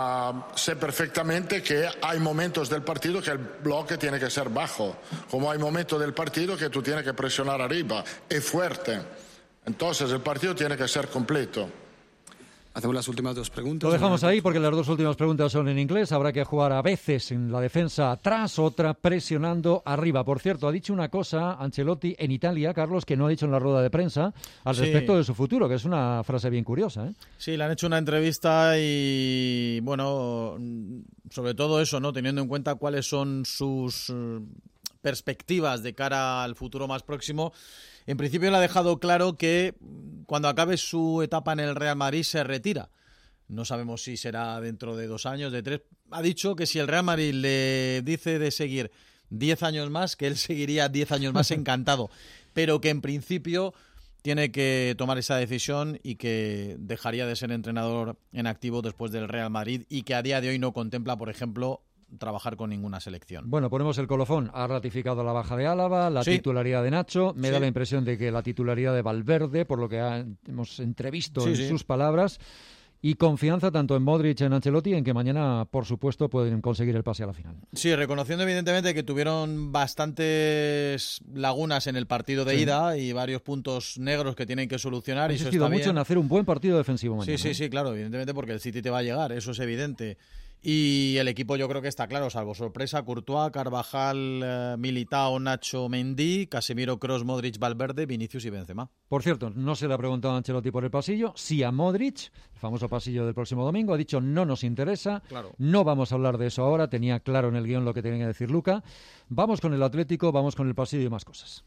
sé perfectamente que hay momentos del partido que el bloque tiene que ser bajo, como hay momentos del partido que tú tienes que presionar arriba, es fuerte. Entonces el partido tiene que ser completo. Hacemos las últimas dos preguntas. Lo dejamos ahí porque las dos últimas preguntas son en inglés. Habrá que jugar a veces en la defensa atrás, otra presionando arriba. Por cierto, ha dicho una cosa Ancelotti en Italia, Carlos, que no ha dicho en la rueda de prensa al respecto de su futuro, que es una frase bien curiosa, ¿eh? Sí, le han hecho una entrevista y, bueno, sobre todo eso, ¿no? Teniendo en cuenta cuáles son sus perspectivas de cara al futuro más próximo. En principio le ha dejado claro que cuando acabe su etapa en el Real Madrid se retira. No sabemos si será dentro de 2 años, de 3. Ha dicho que si el Real Madrid le dice de seguir 10 años más, que él seguiría 10 años más encantado. Pero que en principio tiene que tomar esa decisión y que dejaría de ser entrenador en activo después del Real Madrid y que a día de hoy no contempla, por ejemplo, trabajar con ninguna selección. Bueno, ponemos el colofón. Ha ratificado la baja de Álava, la titularidad de Nacho. Me da la impresión de que la titularidad de Valverde, por lo que hemos entrevisto en sus palabras, y confianza tanto en Modric y en Ancelotti en que mañana, por supuesto, pueden conseguir el pase a la final. Sí, reconociendo evidentemente que tuvieron bastantes lagunas en el partido de ida y varios puntos negros que tienen que solucionar. Ha insistido mucho en hacer un buen partido defensivo mañana. Sí, claro, evidentemente porque el City te va a llegar, eso es evidente. Y el equipo yo creo que está claro, salvo sorpresa, Courtois, Carvajal, Militao, Nacho, Mendy, Casemiro, Kroos, Modric, Valverde, Vinicius y Benzema. Por cierto, no se le ha preguntado a Ancelotti por el pasillo, sí a Modric, el famoso pasillo del próximo domingo, ha dicho no nos interesa, no vamos a hablar de eso ahora, tenía claro en el guión lo que tenía que decir Luca. Vamos con el Atlético, vamos con el pasillo y más cosas.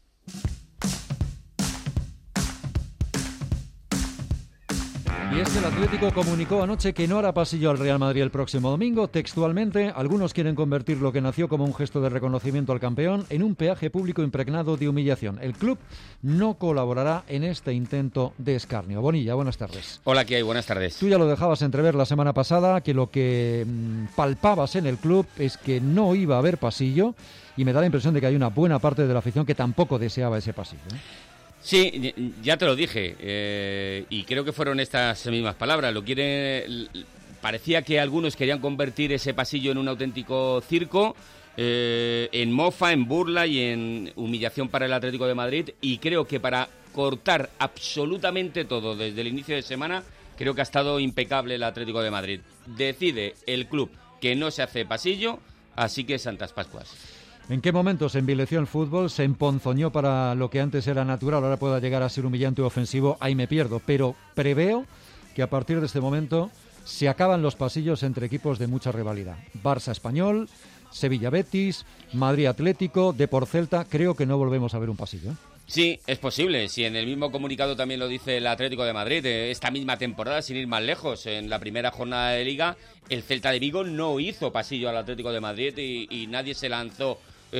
Y es que el Atlético comunicó anoche que no hará pasillo al Real Madrid el próximo domingo. Textualmente, algunos quieren convertir lo que nació como un gesto de reconocimiento al campeón en un peaje público impregnado de humillación. El club no colaborará en este intento de escarnio. Bonilla, buenas tardes. Hola, ¿qué hay? Buenas tardes. Tú ya lo dejabas entrever la semana pasada, que lo que palpabas en el club es que no iba a haber pasillo, y me da la impresión de que hay una buena parte de la afición que tampoco deseaba ese pasillo, ¿eh? Sí, ya te lo dije, y creo que fueron estas mismas palabras. Parecía que algunos querían convertir ese pasillo en un auténtico circo, en mofa, en burla y en humillación para el Atlético de Madrid, y creo que para cortar absolutamente todo desde el inicio de semana, creo que ha estado impecable el Atlético de Madrid. Decide el club que no se hace pasillo, así que Santas Pascuas. ¿En qué momento se envileció el fútbol, se emponzoñó para lo que antes era natural, ahora pueda llegar a ser humillante o ofensivo? Ahí me pierdo, pero preveo que a partir de este momento se acaban los pasillos entre equipos de mucha rivalidad. Barça-Español, Sevilla-Betis, Madrid-Atlético, Depor-Celta, creo que no volvemos a ver un pasillo, ¿eh? Sí, es posible. Si en el mismo comunicado también lo dice el Atlético de Madrid, esta misma temporada, sin ir más lejos, en la primera jornada de Liga, el Celta de Vigo no hizo pasillo al Atlético de Madrid y nadie se lanzó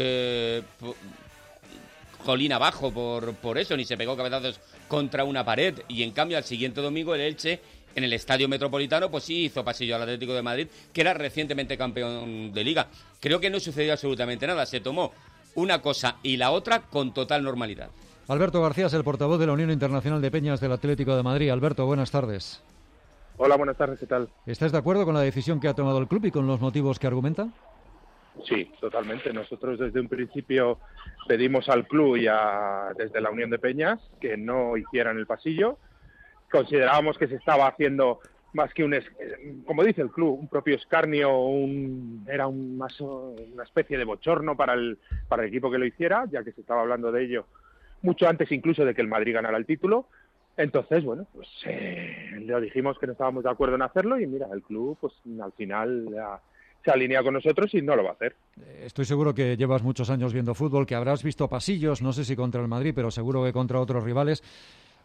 colina abajo por eso, ni se pegó cabezazos contra una pared. Y en cambio, al siguiente domingo, el Elche, en el Estadio Metropolitano, pues sí hizo pasillo al Atlético de Madrid, que era recientemente campeón de Liga. Creo que no sucedió absolutamente nada, se tomó una cosa y la otra con total normalidad. Alberto García es el portavoz de la Unión Internacional de Peñas del Atlético de Madrid. Alberto, buenas tardes. Hola, buenas tardes, ¿qué tal? ¿Estás de acuerdo con la decisión que ha tomado el club y con los motivos que argumenta? Sí, totalmente. Nosotros desde un principio pedimos al club y desde la Unión de Peñas que no hicieran el pasillo. Considerábamos que se estaba haciendo más que como dice el club, un propio escarnio, era más una especie de bochorno para el equipo que lo hiciera, ya que se estaba hablando de ello mucho antes incluso de que el Madrid ganara el título. Entonces, bueno, pues le dijimos que no estábamos de acuerdo en hacerlo y mira, el club pues al final se alinea con nosotros y no lo va a hacer. Estoy seguro que llevas muchos años viendo fútbol, que habrás visto pasillos, no sé si contra el Madrid, pero seguro que contra otros rivales.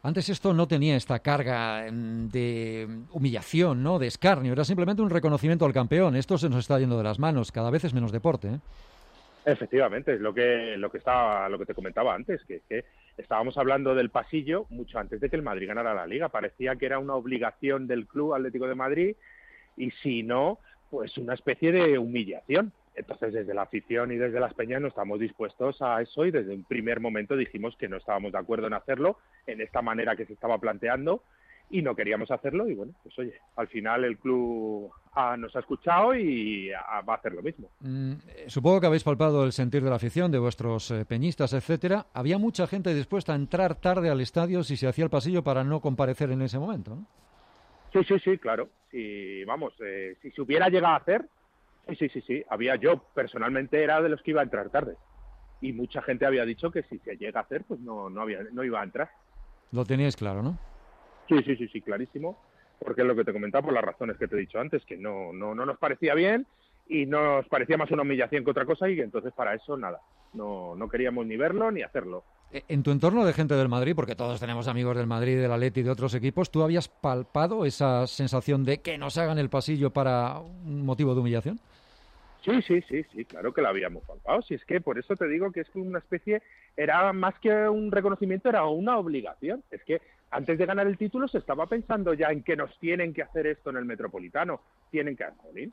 Antes esto no tenía esta carga de humillación, ¿no? De escarnio, era simplemente un reconocimiento al campeón. Esto se nos está yendo de las manos, cada vez es menos deporte, ¿eh? Efectivamente, es lo que te comentaba antes, que estábamos hablando del pasillo mucho antes de que el Madrid ganara la Liga. Parecía que era una obligación del Club Atlético de Madrid y si no, pues una especie de humillación. Entonces, desde la afición y desde las peñas no estamos dispuestos a eso y desde un primer momento dijimos que no estábamos de acuerdo en hacerlo en esta manera que se estaba planteando y no queríamos hacerlo y bueno, pues oye, al final el club nos ha escuchado y va a hacer lo mismo. Supongo que habéis palpado el sentir de la afición, de vuestros peñistas, etcétera. Había mucha gente dispuesta a entrar tarde al estadio si se hacía el pasillo para no comparecer en ese momento, ¿no? Sí, claro. Si se hubiera llegado a hacer, sí. Yo personalmente era de los que iba a entrar tarde. Y mucha gente había dicho que si se llega a hacer, pues no iba a entrar. Lo teníais claro, ¿no? Sí, clarísimo. Porque es lo que te comentaba por las razones que te he dicho antes, que no nos parecía bien y nos parecía más una humillación que otra cosa y entonces para eso nada. No queríamos ni verlo ni hacerlo. En tu entorno de gente del Madrid, porque todos tenemos amigos del Madrid, del Atleti y de otros equipos, ¿tú habías palpado esa sensación de que nos hagan el pasillo para un motivo de humillación? Sí, claro que la habíamos palpado. Si es que por eso te digo que es una especie, era más que un reconocimiento, era una obligación. Es que antes de ganar el título se estaba pensando ya en que nos tienen que hacer esto en el Metropolitano. Tienen que hacer.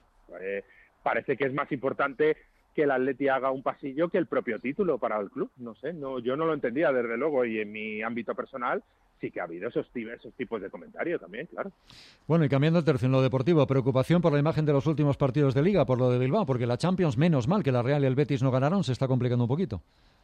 Parece que es más importante que el Atleti haga un pasillo que el propio título para el club. No sé, yo no lo entendía desde luego y en mi ámbito personal sí que ha habido esos tipos de comentarios también, claro. Bueno, y cambiando de tercio en lo deportivo, preocupación por la imagen de los últimos partidos de Liga, por lo de Bilbao, porque la Champions, menos mal que la Real y el Betis no ganaron, se está complicando un poquito.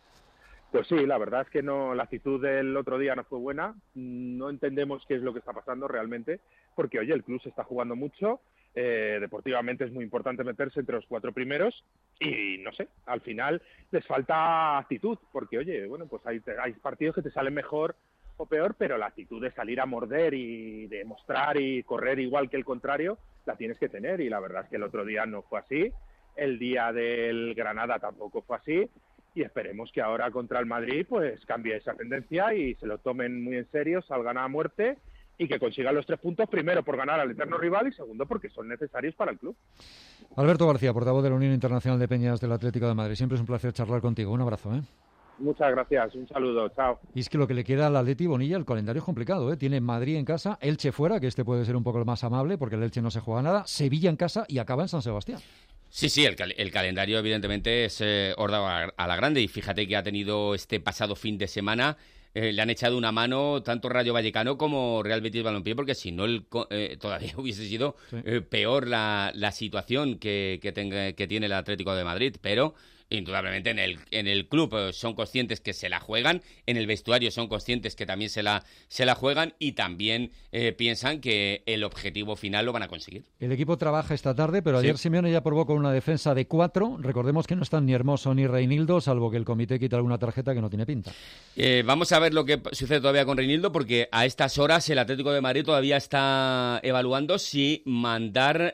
Pues sí, la verdad es que la actitud del otro día no fue buena, no entendemos qué es lo que está pasando realmente, porque oye, el club se está jugando mucho, deportivamente es muy importante meterse entre los 4 primeros y no sé, al final les falta actitud, porque oye, bueno, pues hay partidos que te salen mejor o peor, pero la actitud de salir a morder y de mostrar y correr igual que el contrario, la tienes que tener y la verdad es que el otro día no fue así, el día del Granada tampoco fue así y esperemos que ahora contra el Madrid pues cambie esa tendencia y se lo tomen muy en serio, salgan a muerte y que consigan los 3 puntos, primero por ganar al eterno rival y segundo porque son necesarios para el club. Alberto García, portavoz de la Unión Internacional de Peñas del Atlético de Madrid, siempre es un placer charlar contigo, un abrazo, ¿eh? Muchas gracias, un saludo, chao. Y es que lo que le queda al Atleti Bonilla, el calendario es complicado, ¿eh? Tiene Madrid en casa, Elche fuera, que este puede ser un poco el más amable porque el Elche no se juega nada, Sevilla en casa y acaba en San Sebastián. Sí, el calendario evidentemente es horda a la grande y fíjate que ha tenido este pasado fin de semana, le han echado una mano tanto Rayo Vallecano como Real Betis Balompié porque si no todavía hubiese sido peor la situación que tiene el Atlético de Madrid, pero indudablemente en el club son conscientes que se la juegan, en el vestuario son conscientes que también se la juegan y también piensan que el objetivo final lo van a conseguir. El equipo trabaja esta tarde, pero ayer Simeone ya probó con una defensa de 4. Recordemos que no están ni Hermoso ni Reinildo, salvo que el comité quita alguna tarjeta que no tiene pinta. Vamos a ver lo que sucede todavía con Reinildo, porque a estas horas el Atlético de Madrid todavía está evaluando si mandar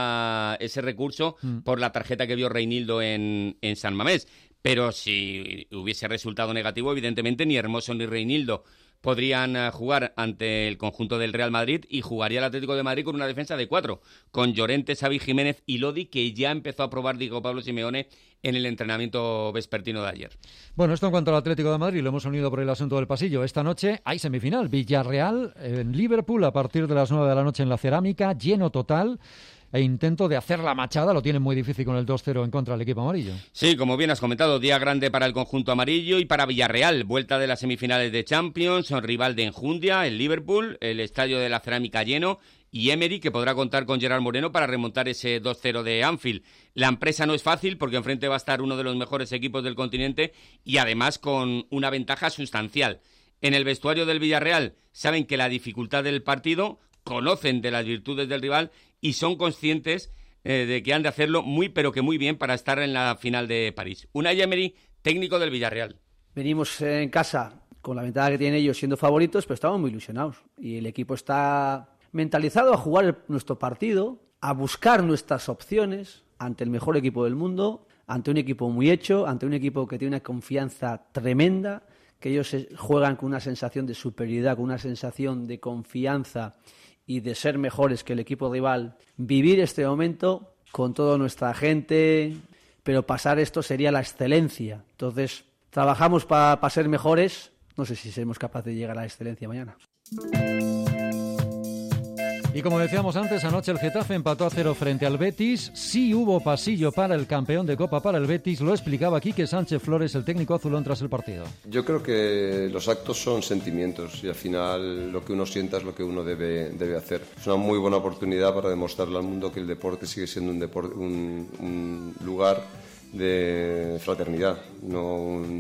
ese recurso por la tarjeta que vio Reinildo en San Mamés, pero si hubiese resultado negativo, evidentemente ni Hermoso ni Reinildo podrían jugar ante el conjunto del Real Madrid y jugaría el Atlético de Madrid con una defensa de 4, con Llorente, Xavi Jiménez y Lodi, que ya empezó a probar Diego Pablo Simeone en el entrenamiento vespertino de ayer. Bueno, esto en cuanto al Atlético de Madrid, lo hemos unido por el asunto del pasillo. Esta noche hay semifinal, Villarreal en Liverpool a partir de las 9 de la noche en la Cerámica, lleno total. E intento de hacer la machada, lo tienen muy difícil con el 2-0 en contra del equipo amarillo. Sí, como bien has comentado, día grande para el conjunto amarillo y para Villarreal, vuelta de las semifinales de Champions, rival de enjundia, el Liverpool, el estadio de la Cerámica lleno y Emery, que podrá contar con Gerard Moreno para remontar ese 2-0 de Anfield. La empresa no es fácil porque enfrente va a estar uno de los mejores equipos del continente y además con una ventaja sustancial. En el vestuario del Villarreal saben que la dificultad del partido, conocen de las virtudes del rival y son conscientes de que han de hacerlo muy pero que muy bien para estar en la final de París. Unai Emery, técnico del Villarreal. Venimos en casa con la ventaja que tienen ellos siendo favoritos, pero estamos muy ilusionados. Y el equipo está mentalizado a jugar nuestro partido, a buscar nuestras opciones ante el mejor equipo del mundo, ante un equipo muy hecho, ante un equipo que tiene una confianza tremenda, que ellos juegan con una sensación de superioridad, con una sensación de confianza y de ser mejores que el equipo rival. Vivir este momento con toda nuestra gente, pero pasar esto sería la excelencia. Entonces, trabajamos para ser mejores. No sé si seremos capaces de llegar a la excelencia mañana. Y como decíamos antes, anoche el Getafe empató a 0 frente al Betis. Sí hubo pasillo para el campeón de Copa para el Betis. Lo explicaba Quique Sánchez Flores, el técnico azulón, tras el partido. Yo creo que los actos son sentimientos y al final lo que uno sienta es lo que uno debe hacer. Es una muy buena oportunidad para demostrarle al mundo que el deporte sigue siendo un lugar de fraternidad, no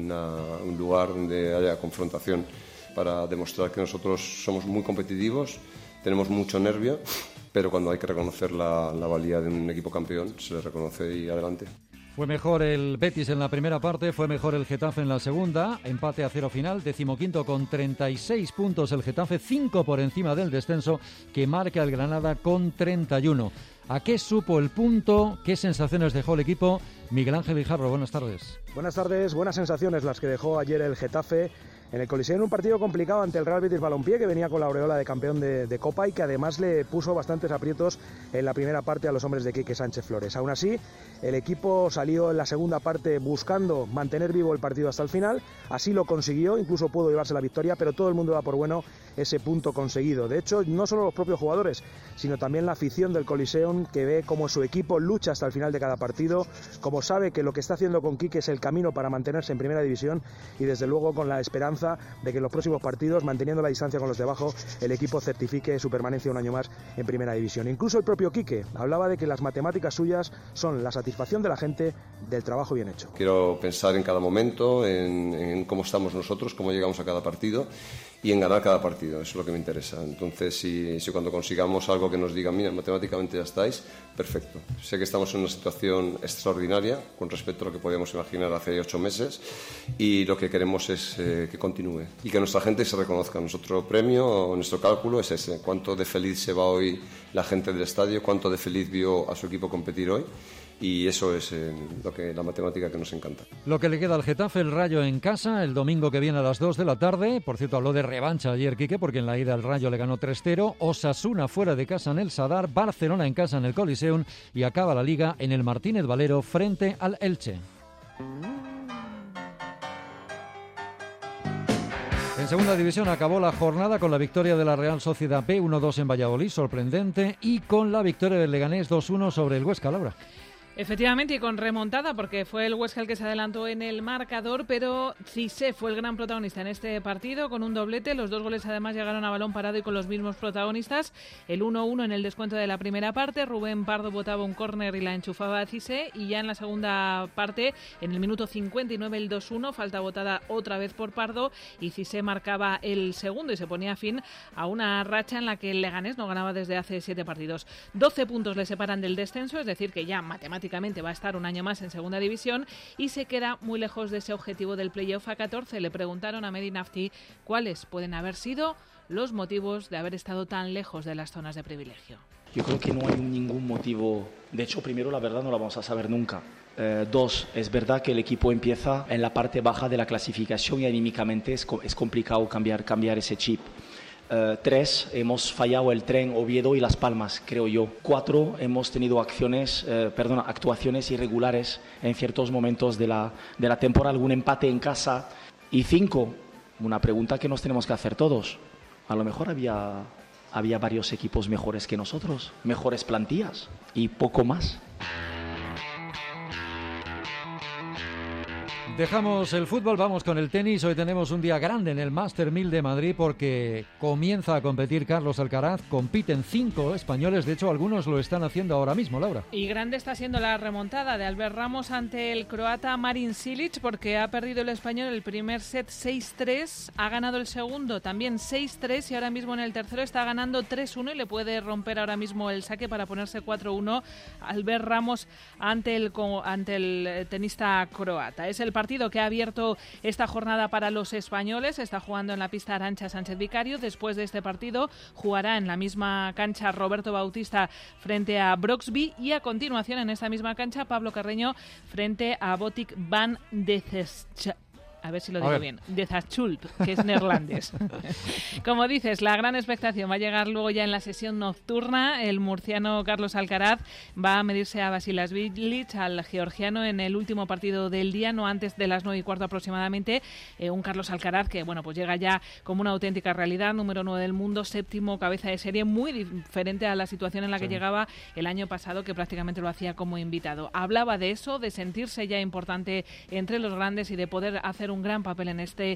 un lugar donde haya confrontación, para demostrar que nosotros somos muy competitivos. Tenemos mucho nervio, pero cuando hay que reconocer la valía de un equipo campeón, se le reconoce y adelante. Fue mejor el Betis en la primera parte, fue mejor el Getafe en la segunda. Empate a 0 final, 15º con 36 puntos el Getafe, 5 por encima del descenso que marca el Granada con 31. ¿A qué supo el punto? ¿Qué sensaciones dejó el equipo? Miguel Ángel Guijarro, buenas tardes. Buenas tardes, buenas sensaciones las que dejó ayer el Getafe en el Coliseo, en un partido complicado ante el Real Betis Balompié, que venía con la aureola de campeón de Copa y que además le puso bastantes aprietos en la primera parte a los hombres de Quique Sánchez Flores. Aún así, el equipo salió en la segunda parte buscando mantener vivo el partido hasta el final, así lo consiguió, incluso pudo llevarse la victoria, pero todo el mundo da por bueno ese punto conseguido. De hecho, no solo los propios jugadores, sino también la afición del Coliseo, que ve cómo su equipo lucha hasta el final de cada partido, como sabe que lo que está haciendo con Quique es el camino para mantenerse en primera división y desde luego con la esperanza de que en los próximos partidos, manteniendo la distancia con los de abajo, el equipo certifique su permanencia un año más en primera división. Incluso el propio Quique hablaba de que las matemáticas suyas son la satisfacción de la gente del trabajo bien hecho. Quiero pensar en cada momento, en cómo estamos nosotros, cómo llegamos a cada partido y en ganar cada partido, eso es lo que me interesa. Entonces, si cuando consigamos algo que nos diga, mira, matemáticamente ya estáis, perfecto. Sé que estamos en una situación extraordinaria con respecto a lo que podíamos imaginar hace 8 meses y lo que queremos es que continúe y que nuestra gente se reconozca. Nuestro premio, nuestro cálculo es ese, cuánto de feliz se va hoy la gente del estadio, cuánto de feliz vio a su equipo competir hoy. Y eso es la matemática que nos encanta. Lo que le queda al Getafe, el Rayo en casa, el domingo que viene a las 2 de la tarde. Por cierto, habló de revancha ayer Quique, porque en la ida el Rayo le ganó 3-0. Osasuna fuera de casa en el Sadar, Barcelona en casa en el Coliseum y acaba la Liga en el Martínez Valero frente al Elche. En segunda división acabó la jornada con la victoria de la Real Sociedad B 1-2 en Valladolid, sorprendente, y con la victoria del Leganés 2-1 sobre el Huesca. Laura. Efectivamente, y con remontada, porque fue el Huesca el que se adelantó en el marcador, pero Cissé fue el gran protagonista en este partido, con un doblete. Los 2 goles además llegaron a balón parado y con los mismos protagonistas. El 1-1 en el descuento de la primera parte, Rubén Pardo botaba un córner y la enchufaba a Cissé, y ya en la segunda parte, en el minuto 59, el 2-1, falta botada otra vez por Pardo, y Cissé marcaba el segundo y se ponía fin a una racha en la que el Leganés no ganaba desde hace 7 partidos. 12 puntos le separan del descenso, es decir, que ya matemáticamente va a estar un año más en segunda división y se queda muy lejos de ese objetivo del playoff a 14. Le preguntaron a Mehdi Nafti cuáles pueden haber sido los motivos de haber estado tan lejos de las zonas de privilegio. Yo creo que no hay ningún motivo. De hecho, primero, la verdad no la vamos a saber nunca. 2, es verdad que el equipo empieza en la parte baja de la clasificación y anímicamente es complicado cambiar ese chip. 3, hemos fallado el tren Oviedo y Las Palmas, creo yo. 4, hemos tenido actuaciones irregulares en ciertos momentos de la temporada, algún empate en casa. Y 5, una pregunta que nos tenemos que hacer todos. A lo mejor había varios equipos mejores que nosotros, mejores plantillas y poco más. Dejamos el fútbol, vamos con el tenis. Hoy tenemos un día grande en el Master 1000 de Madrid porque comienza a competir Carlos Alcaraz. Compiten 5 españoles, de hecho algunos lo están haciendo ahora mismo, Laura. Y grande está siendo la remontada de Albert Ramos ante el croata Marin Cilic, porque ha perdido el español el primer set 6-3, ha ganado el segundo también 6-3 y ahora mismo en el tercero está ganando 3-1 y le puede romper ahora mismo el saque para ponerse 4-1 Albert Ramos ante el tenista croata. Es el partido que ha abierto esta jornada para los españoles. Está jugando en la pista Arantxa Sánchez Vicario. Después de este partido jugará en la misma cancha Roberto Bautista frente a Broxby y a continuación en esta misma cancha Pablo Carreño frente a Botic van de A ver si lo digo bien. De Zachulp, que es neerlandés. Como dices, la gran expectación va a llegar luego ya en la sesión nocturna. El murciano Carlos Alcaraz va a medirse a Basilashvili, al georgiano, en el último partido del día, no antes de las 9:15 aproximadamente. Un Carlos Alcaraz que, bueno, pues llega ya como una auténtica realidad, número 9 del mundo, séptimo cabeza de serie, muy diferente a la situación en la que llegaba el año pasado, que prácticamente lo hacía como invitado. Hablaba de eso, de sentirse ya importante entre los grandes y de poder hacer un gran papel en este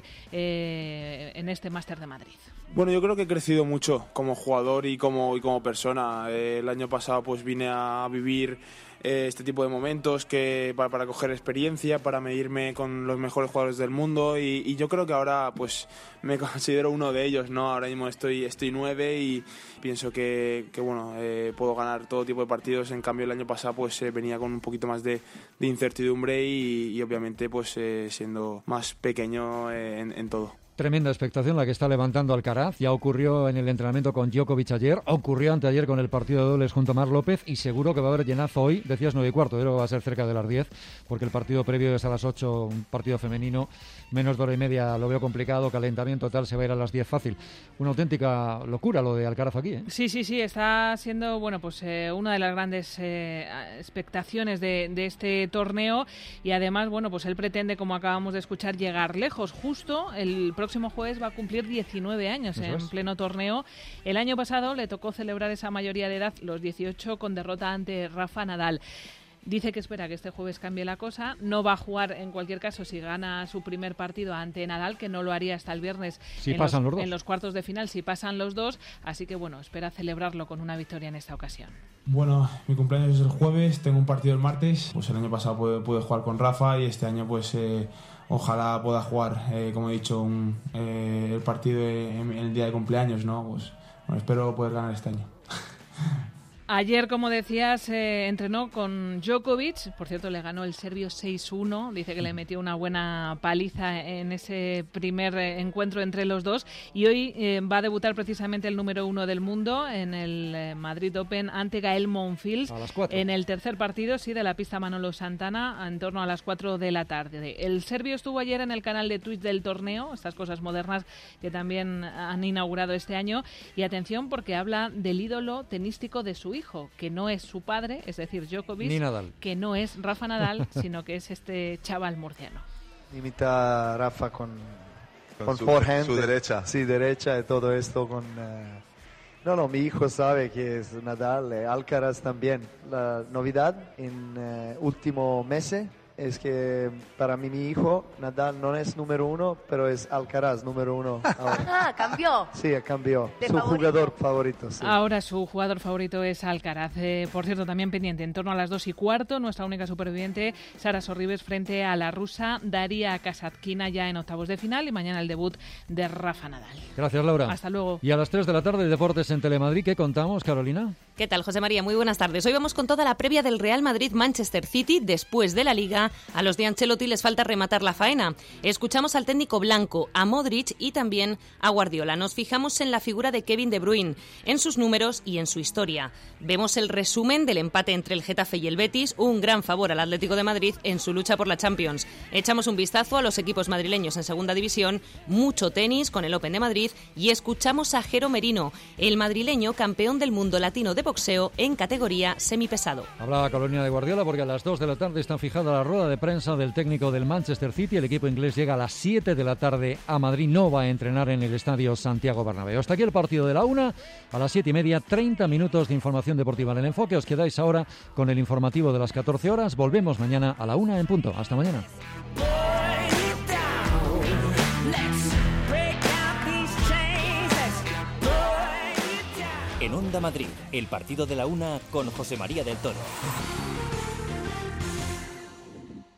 Máster de Madrid. Bueno, yo creo que he crecido mucho como jugador y como persona. El año pasado pues vine a vivir este tipo de momentos para coger experiencia, para medirme con los mejores jugadores del mundo y yo creo que ahora pues me considero uno de ellos, ¿no? Ahora mismo estoy 9 y pienso que bueno, puedo ganar todo tipo de partidos. En cambio el año pasado pues venía con un poquito más de incertidumbre y obviamente pues siendo más pequeño en todo. Tremenda expectación la que está levantando Alcaraz. Ya ocurrió en el entrenamiento con Djokovic ayer, ocurrió anteayer con el partido de dobles junto a Marc López y seguro que va a haber llenazo hoy. Decías 9:15, creo que va a ser cerca de las 10, porque el partido previo es a las 8, un partido femenino, menos de hora y media lo veo complicado, calentamiento tal, se va a ir a las 10 fácil. Una auténtica locura lo de Alcaraz aquí, ¿eh? Sí, está siendo, bueno, pues una de las grandes expectaciones de este torneo y además, bueno, pues él pretende, como acabamos de escuchar, llegar lejos. Justo el próximo jueves va a cumplir 19 años en pleno torneo. El año pasado le tocó celebrar esa mayoría de edad, los 18, con derrota ante Rafa Nadal. Dice que espera que este jueves cambie la cosa. No va a jugar en cualquier caso si gana su primer partido ante Nadal, que no lo haría hasta el viernes en los cuartos de final, si pasan los dos. Así que bueno, espera celebrarlo con una victoria en esta ocasión. Bueno, mi cumpleaños es el jueves, tengo un partido el martes. Pues el año pasado pude jugar con Rafa y este año pues ojalá pueda jugar, como he dicho, el partido en el día de cumpleaños, ¿no? Pues bueno, espero poder ganar este año. Ayer, como decías, entrenó con Djokovic. Por cierto, le ganó el serbio 6-1. Dice que le metió una buena paliza en ese primer encuentro entre los dos. Y hoy va a debutar precisamente el número 1 del mundo en el Madrid Open ante Gael Monfils. A las 4. En el tercer partido, sí, de la pista Manolo Santana, en torno a las 4 de la tarde. El serbio estuvo ayer en el canal de Twitch del torneo, estas cosas modernas que también han inaugurado este año. Y atención, porque habla del ídolo tenístico de su hijo, que no es su padre, es decir, Djokovic, ni Nadal, que no es Rafa Nadal, sino que es este chaval murciano. Imita a Rafa con forehand, su derecha. Sí, derecha y todo esto con... No, mi hijo sabe que es Nadal, Alcaraz también. La novedad en último mes es que para mí mi hijo Nadal no es número 1, pero es Alcaraz número 1 ahora. ¿Cambió? Sí, cambió. Su favorito. Jugador favorito. Sí. Ahora su jugador favorito es Alcaraz. Por cierto, también pendiente, en torno a las 2:15, nuestra única superviviente, Sara Sorribes, frente a la rusa Daria Kasatkina, ya en octavos de final, y mañana el debut de Rafa Nadal. Gracias, Laura. Hasta luego. Y a las 3 de la tarde, Deportes en Telemadrid. ¿Qué contamos, Carolina? ¿Qué tal, José María? Muy buenas tardes. Hoy vamos con toda la previa del Real Madrid-Manchester City. Después de la Liga, a los de Ancelotti les falta rematar la faena. Escuchamos al técnico blanco, a Modric y también a Guardiola. Nos fijamos en la figura de Kevin De Bruyne, en sus números y en su historia. Vemos el resumen del empate entre el Getafe y el Betis, un gran favor al Atlético de Madrid en su lucha por la Champions. Echamos un vistazo a los equipos madrileños en segunda división, mucho tenis con el Open de Madrid y escuchamos a Jero Merino, el madrileño campeón del mundo latino de boxeo en categoría semipesado. Hablaba Carolina de Guardiola porque a las 2 de la tarde está fijada la rueda de prensa del técnico del Manchester City. El equipo inglés llega a las 7 de la tarde a Madrid, no va a entrenar en el estadio Santiago Bernabéu. Hasta aquí el partido de la 1, a las 7:30, 30 minutos de información deportiva en el enfoque. Os quedáis ahora con el informativo de las 14 horas. Volvemos mañana a la 1 en punto. Hasta mañana. En Onda Madrid, el partido de la 1 con José María del Toro.